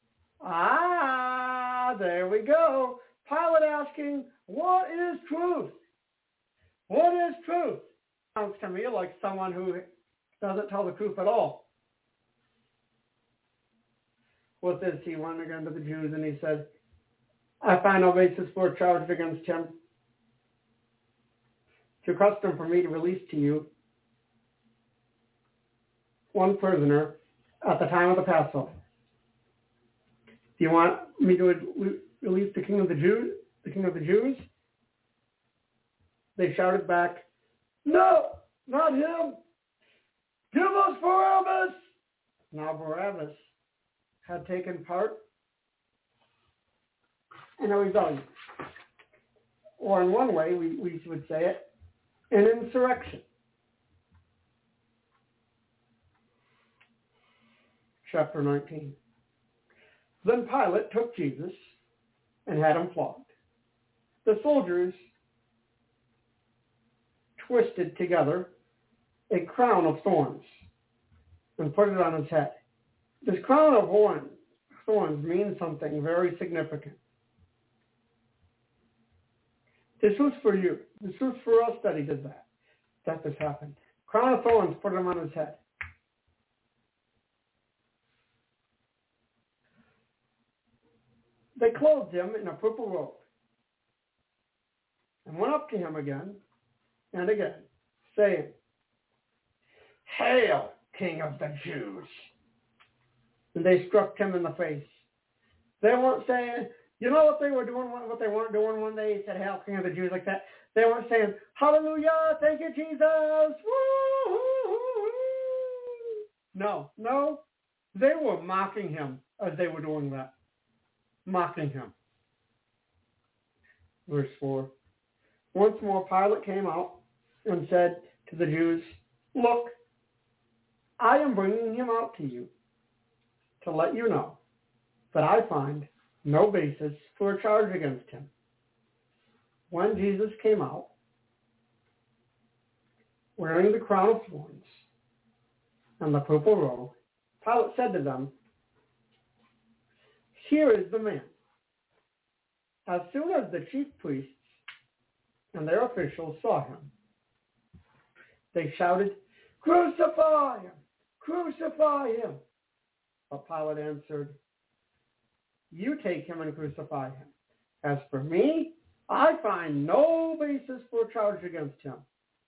Speaker 2: There we go. Pilate asking, what is truth? What is truth? Sounds to me like someone who doesn't tell the truth at all. With this, he went again to the Jews and he said, "I find no basis for a charge against him. It's your custom for me to release to you one prisoner at the time of the Passover. Do you want me to release the king of the Jews? The king of the Jews?" They shouted back, "No, not him. Give us Barabbas." Now Barabbas had taken part in a rebellion, or in one way we would say it, an insurrection. Chapter 19. Then Pilate took Jesus and had him flogged. The soldiers twisted together a crown of thorns and put it on his head. This crown of thorns means something very significant. This was for you. This was for us that he did that this happened. Crown of thorns, put him on his head. They clothed him in a purple robe and went up to him again and again, saying, "Hail, King of the Jews!" And they struck him in the face. They weren't saying, you know what they were doing, what they weren't doing when they said, "Hail, King of the Jews," like that? They weren't saying, "Hallelujah, thank you, Jesus." Woo-hoo-hoo. No. They were mocking him as they were doing that. Mocking him. Verse 4. Once more Pilate came out and said to the Jews, "Look, I am bringing him out to you to let you know that I find no basis for a charge against him." When Jesus came out, wearing the crown of thorns and the purple robe, Pilate said to them, "Here is the man." As soon as the chief priests and their officials saw him, they shouted, "Crucify him! Crucify him!" But Pilate answered, "You take him and crucify him. As for me, I find no basis for a charge against him."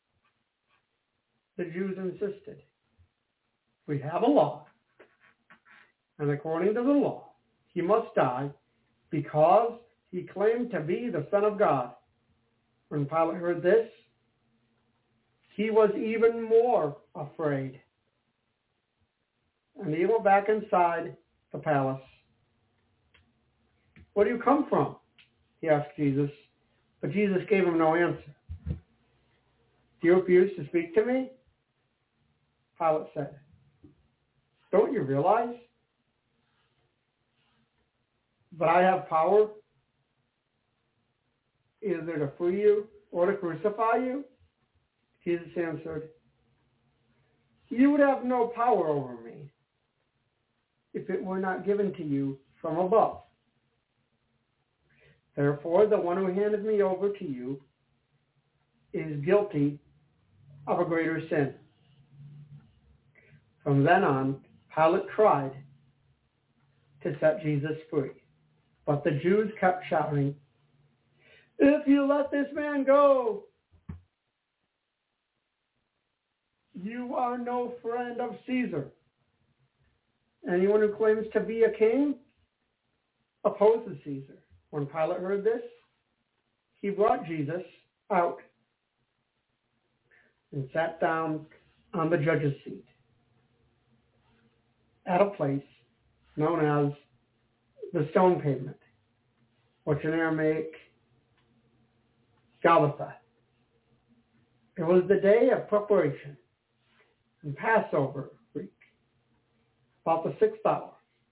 Speaker 2: The Jews insisted, "We have a law, and according to the law, he must die because he claimed to be the Son of God." When Pilate heard this, he was even more afraid. And he went back inside the palace. Where do you come from? He asked Jesus. But Jesus gave him no answer. Do you refuse to speak to me? Pilate said. Don't you realize that I have power either to free you or to crucify you? Jesus answered, you would have no power over me if it were not given to you from above. Therefore, the one who handed me over to you is guilty of a greater sin. From then on, Pilate tried to set Jesus free. But the Jews kept shouting, if you let this man go, you are no friend of Caesar. Anyone who claims to be a king opposes Caesar. When Pilate heard this, he brought Jesus out and sat down on the judge's seat at a place known as the Stone Pavement, which in Aramaic, Gabbatha. It was the day of preparation and Passover week, about the 6th hour.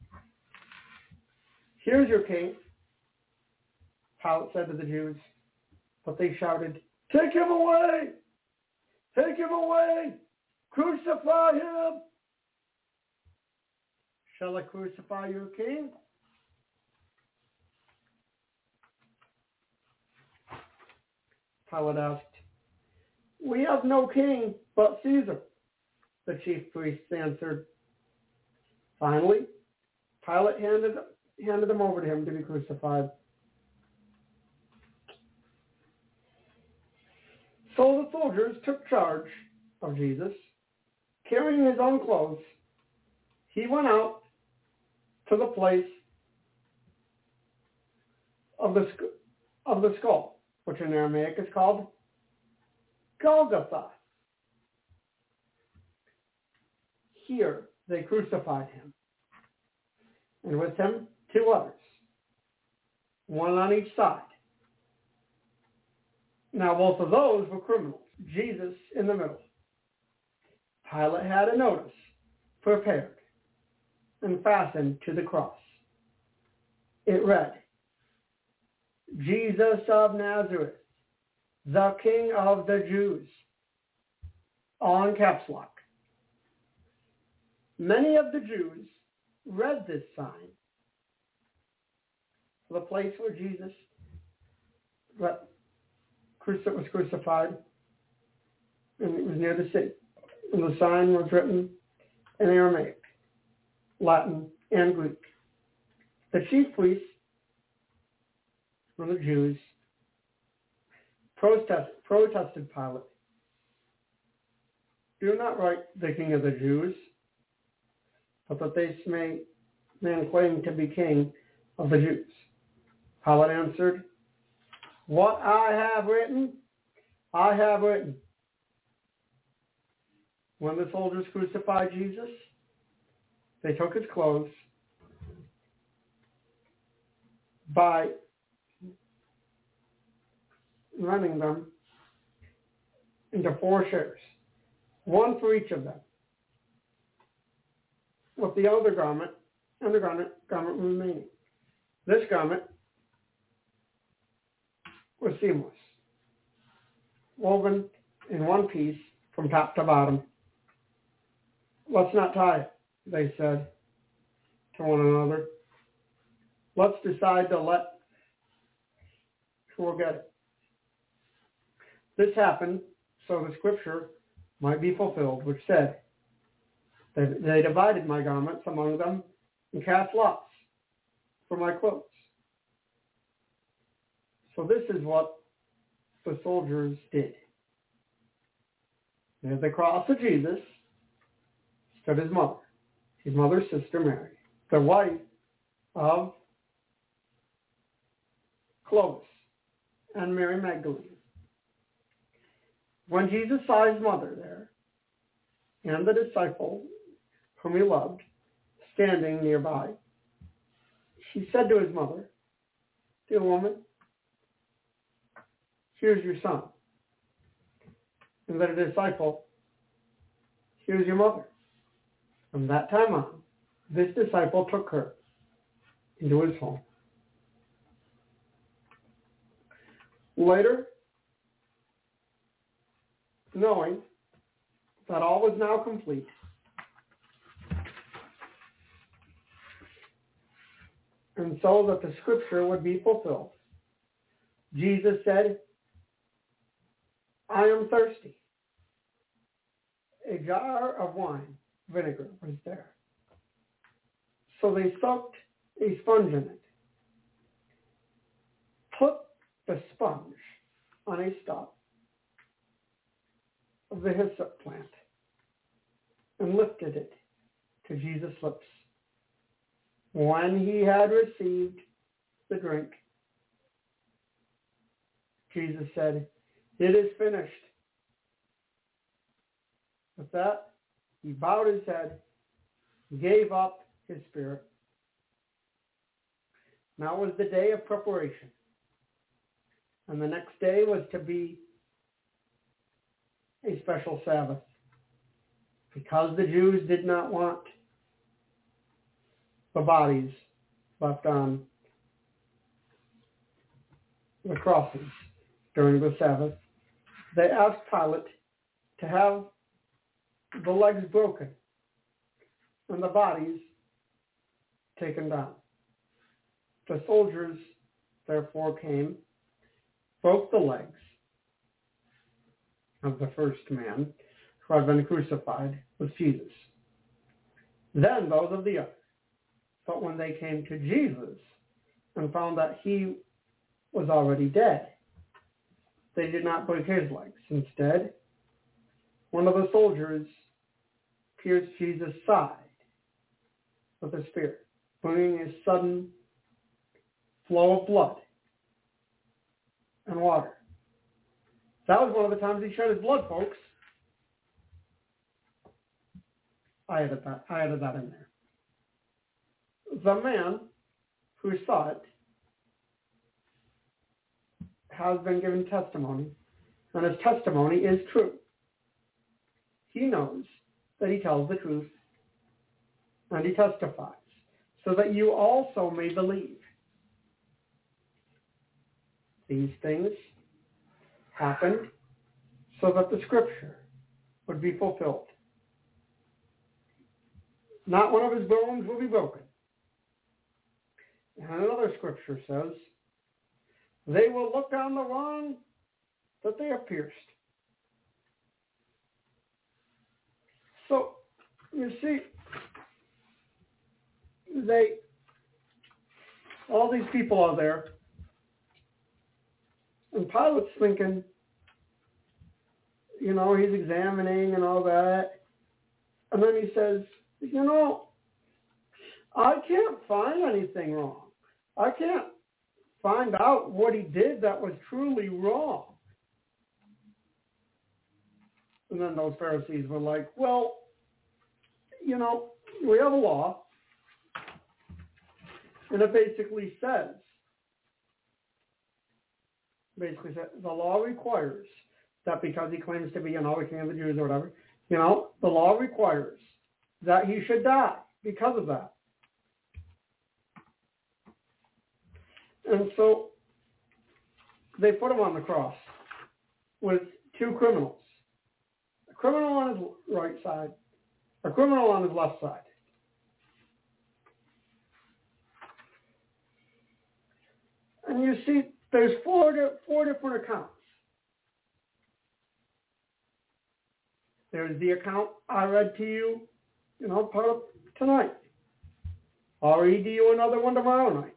Speaker 2: Here's your king, Pilate said to the Jews, but they shouted, take him away! Take him away! Crucify him! Shall I crucify your king? Pilate asked. We have no king but Caesar, the chief priests answered. Finally, Pilate handed them over to him to be crucified. So the soldiers took charge of Jesus. Carrying his own clothes, he went out to the place of the skull, which in Aramaic is called Golgotha. Here they crucified him, and with him 2 others, one on each side. Now both of those were criminals, Jesus in the middle. Pilate had a notice prepared and fastened to the cross. It read, Jesus of Nazareth, the King of the Jews, all in caps lock. Many of the Jews read this sign, the place where Jesus was crucified, and it was near the city. And the sign was written in Aramaic, Latin, and Greek. The chief priests from the Jews protested Pilate. Do not write the King of the Jews, but that this man claim to be king of the Jews. Pilate answered, what I have written, I have written. When the soldiers crucified Jesus, they took his clothes by running them into 4 shares, one for each of them, with the other garment and the garment remaining. This garment was seamless, woven in one piece from top to bottom. Let's not tie it, they said to one another. Let's decide to let who will get it. This happened so the scripture might be fulfilled, which said, they divided my garments among them and cast lots for my clothes. So this is what the soldiers did. Near the cross of Jesus stood his mother's sister Mary, the wife of Clovis and Mary Magdalene. When Jesus saw his mother there and the disciple whom he loved standing nearby, she said to his mother, "Dear woman, here's your son." And the disciple, "Here's your mother." From that time on, this disciple took her into his home. Later, knowing that all was now complete, and so that the scripture would be fulfilled, Jesus said, "I am thirsty." A jar of wine vinegar was there. So they soaked a sponge in it, put the sponge on a stalk of the hyssop plant, and lifted it to Jesus' lips. When he had received the drink, Jesus said, "It is finished." With that, he bowed his head, gave up his spirit. Now was the day of preparation, and the next day was to be a special Sabbath, because the Jews did not want the bodies left on the crosses during the Sabbath. They asked Pilate to have the legs broken and the bodies taken down. The soldiers therefore came, broke the legs of the first man who had been crucified with Jesus, then those of the other. But when they came to Jesus and found that he was already dead, they did not break his legs. Instead, one of the soldiers pierced Jesus' side with a spear, bringing a sudden flow of blood and water. That was one of the times he shed his blood, folks. I added that in there. The man who saw it has been given testimony, and his testimony is true. He knows that he tells the truth, and he testifies, so that you also may believe. These things happened so that the scripture would be fulfilled. Not one of his bones will be broken. And another scripture says, they will look on the one that they have pierced. So, you see, all these people are there, and Pilate's thinking, he's examining and all that, and then he says, I can't find anything wrong. I can't find out what he did that was truly wrong. And then those Pharisees were like, well, we have a law, and it basically says, the law requires that because he claims to be, the king of the Jews or whatever, the law requires that he should die because of that. And so they put him on the cross with two criminals. A criminal on his right side, a criminal on his left side. And you see, there's four different accounts. There's the account I read to you, part of tonight. I'll read to you another one tomorrow night.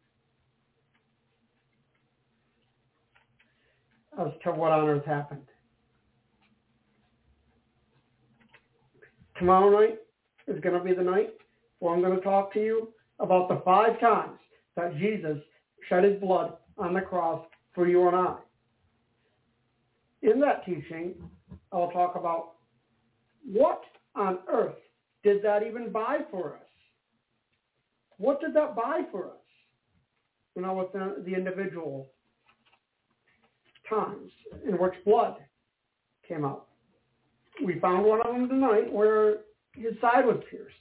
Speaker 2: As to what on earth happened. Tomorrow night is going to be the night where I'm going to talk to you about the 5 times that Jesus shed his blood on the cross for you and I. In that teaching, I'll talk about what on earth did that even buy for us? What did that buy for us? With the individual times in which blood came out. We found one of them tonight where his side was pierced.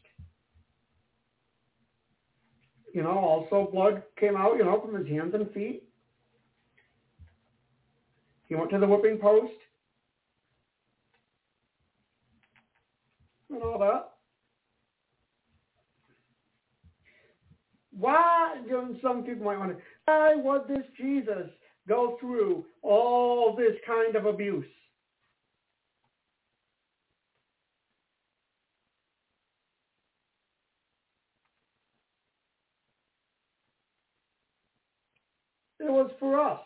Speaker 2: Also blood came out, from his hands and feet. He went to the whipping post and all that. Why, some people might wonder, why would this Jesus go through all this kind of abuse? It was for us.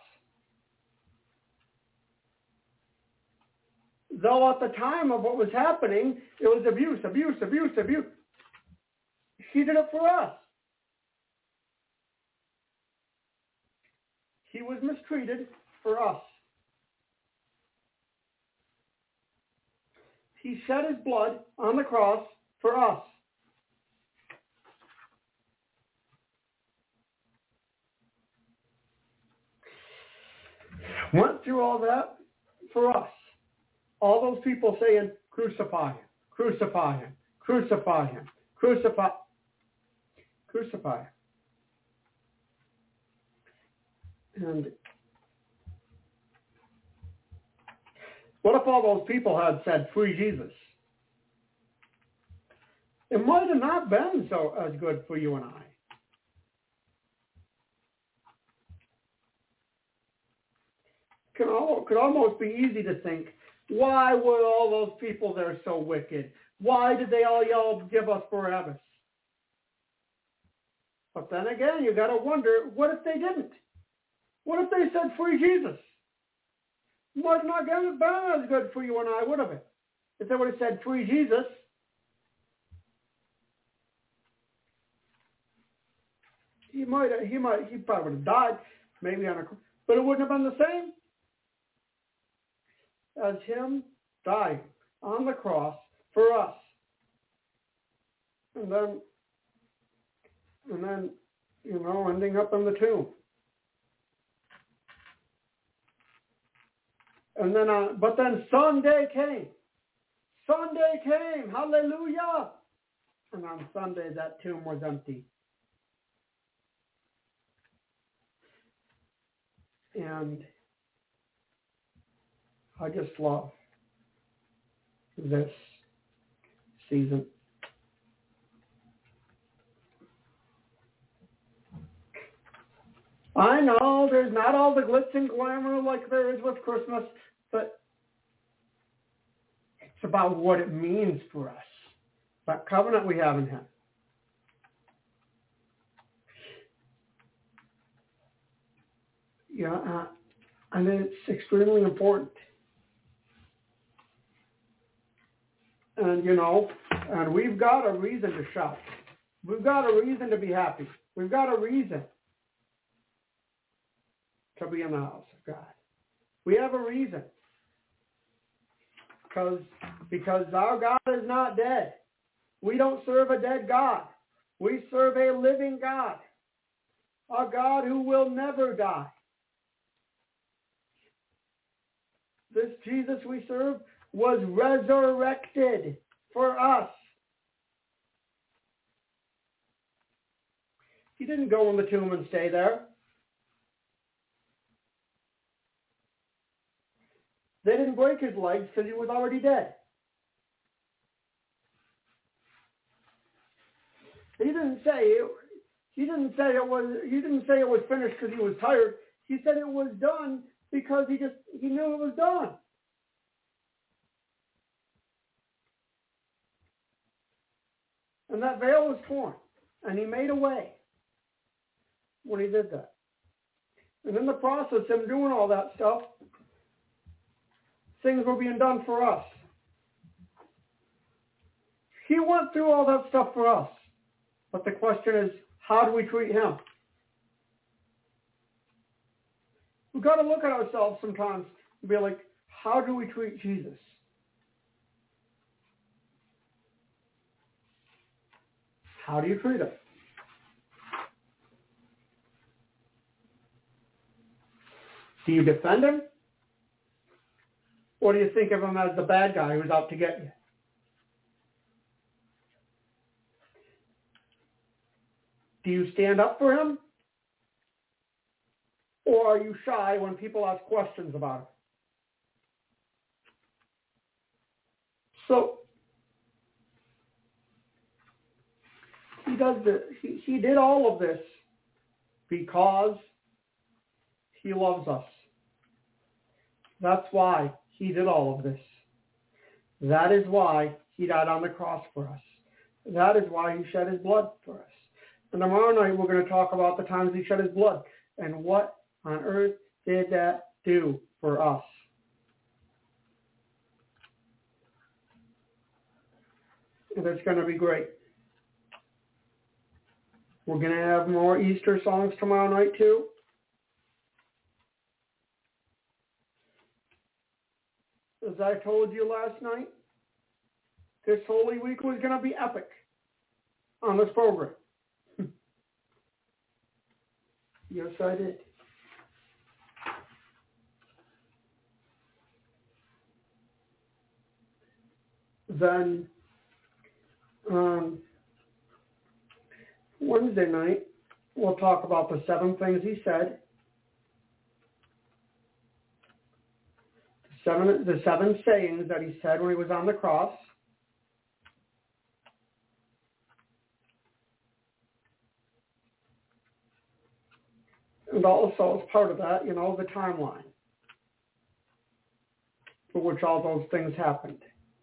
Speaker 2: Though at the time of what was happening, it was abuse. He did it for us. He was mistreated for us. He shed his blood on the cross for us. Went through all that for us. All those people saying, crucify him, crucify him, crucify him, crucify him. And what if all those people had said, free Jesus? It might have not been so as good for you and I. Could almost be easy to think, why were all those people there so wicked? Why did they all yell, give us Barabbas? But then again, you got to wonder, what if they didn't? What if they said, free Jesus? Might not have been as good for you and I, would have it? If they would have said, free Jesus. He probably would have died, maybe but it wouldn't have been the same as him dying on the cross for us. And then, ending up in the tomb. And then, but then Sunday came. Hallelujah. And on Sunday, that tomb was empty. And I just love this season. I know there's not all the glitz and glamour like there is with Christmas, but it's about what it means for us, that covenant we have in Him. And it's extremely important. And, and we've got a reason to shout. We've got a reason to be happy. We've got a reason to be in the house of God. We have a reason. Because our God is not dead. We don't serve a dead God. We serve a living God. A God who will never die. This Jesus we serve was resurrected for us. He didn't go in the tomb and stay there. They didn't break his legs because he was already dead. He didn't say it was finished because he was tired. He said it was done because he knew it was done. And that veil was torn. And he made a way when he did that. And in the process of him doing all that stuff, things were being done for us. He went through all that stuff for us. But the question is, how do we treat him? We've got to look at ourselves sometimes and be like, how do we treat Jesus? How do you treat him? Do you defend him? Or do you think of him as the bad guy who's out to get you? Do you stand up for him? Or are you shy when people ask questions about him? So he did all of this because he loves us. That's why he did all of this. That is why he died on the cross for us. That is why he shed his blood for us. And tomorrow night we're going to talk about the times he shed his blood and what on earth did that do for us. And it's going to be great. We're going to have more Easter songs tomorrow night too. As I told you last night, this Holy Week was going to be epic on this program. Yes, I did. Then Wednesday night, we'll talk about the 7 things he said. The seven sayings that he said when he was on the cross. And also, as part of that, the timeline for which all those things happened.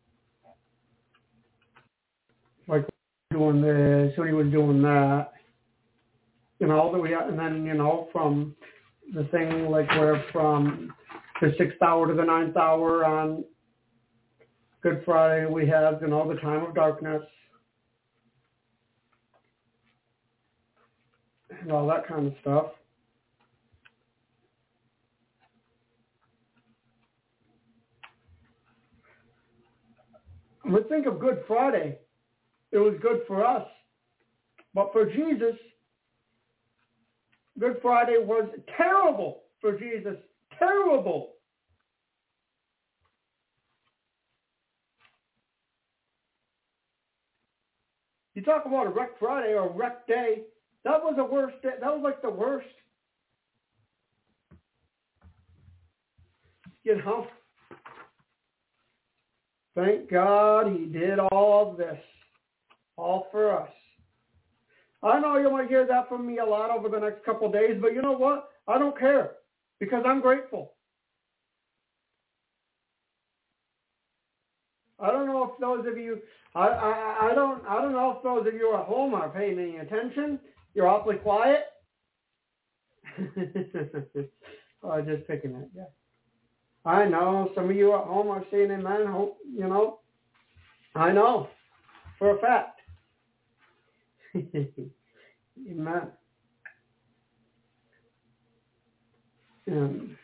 Speaker 2: Like doing this, when he was doing that. And then, from the thing like where from the 6th hour to the 9th hour on Good Friday, we have, the time of darkness. And all that kind of stuff. But think of Good Friday. It was good for us. But for Jesus, Good Friday was terrible for Jesus. Terrible. You talk about a wreck Friday or a wreck day. That was the worst day. That was like the worst. Thank God he did all of this. All for us. I know you might hear that from me a lot over the next couple of days, but you know what? I don't care because I'm grateful. I don't know if those of you, I don't know if those of you at home are paying any attention. You're awfully quiet. Oh, just picking it, yeah. I know some of you at home are saying amen. I know for a fact. Amen. And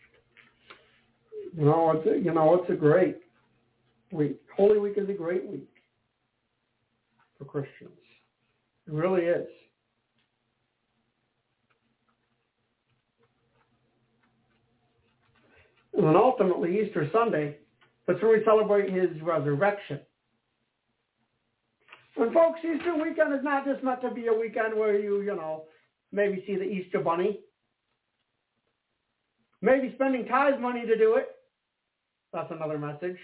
Speaker 2: it's a great week. Holy Week is a great week for Christians. It really is. And then ultimately Easter Sunday, that's where we celebrate his resurrection. And folks, Easter weekend is not just meant to be a weekend where you maybe see the Easter bunny. Maybe spending tithe money to do it. That's another message.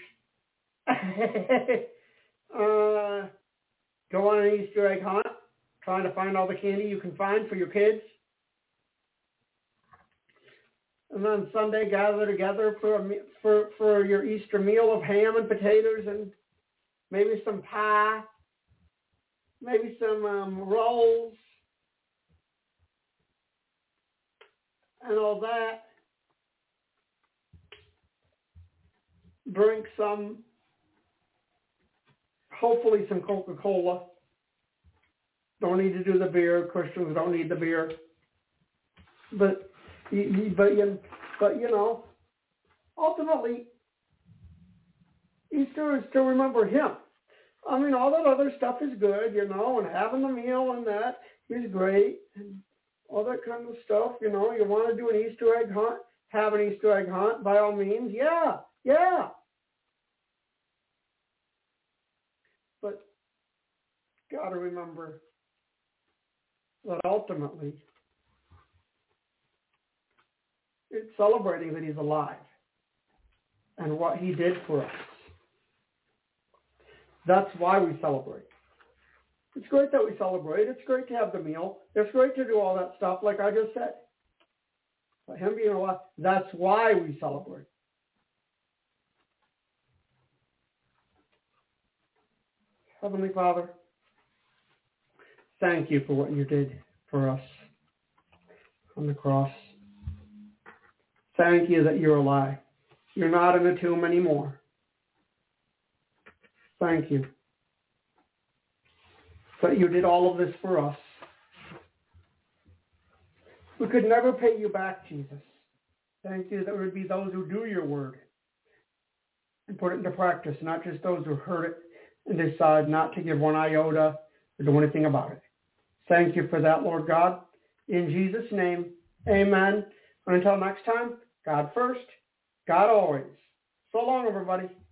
Speaker 2: Go on an Easter egg hunt, trying to find all the candy you can find for your kids. And then Sunday, gather together for your Easter meal of ham and potatoes and maybe some pie. Maybe some rolls and all that. Drink hopefully some Coca-Cola. Don't need to do the beer. Christians don't need the beer. But ultimately, Easter is to remember him. I mean, all that other stuff is good, and having the meal and that is great, and all that kind of stuff, you want to do an Easter egg hunt, have an Easter egg hunt, by all means, yeah. But got to remember that ultimately it's celebrating that he's alive and what he did for us. That's why we celebrate. It's great that we celebrate. It's great to have the meal. It's great to do all that stuff like I just said. But him being alive, that's why we celebrate. Heavenly Father, thank you for what you did for us on the cross. Thank you that you're alive. You're not in a tomb anymore. Thank you that you did all of this for us. We could never pay you back, Jesus. Thank you that there would be those who do your word and put it into practice, not just those who heard it and decide not to give one iota or do anything about it. Thank you for that, Lord God. In Jesus' name, amen. And until next time, God first, God always. So long, everybody.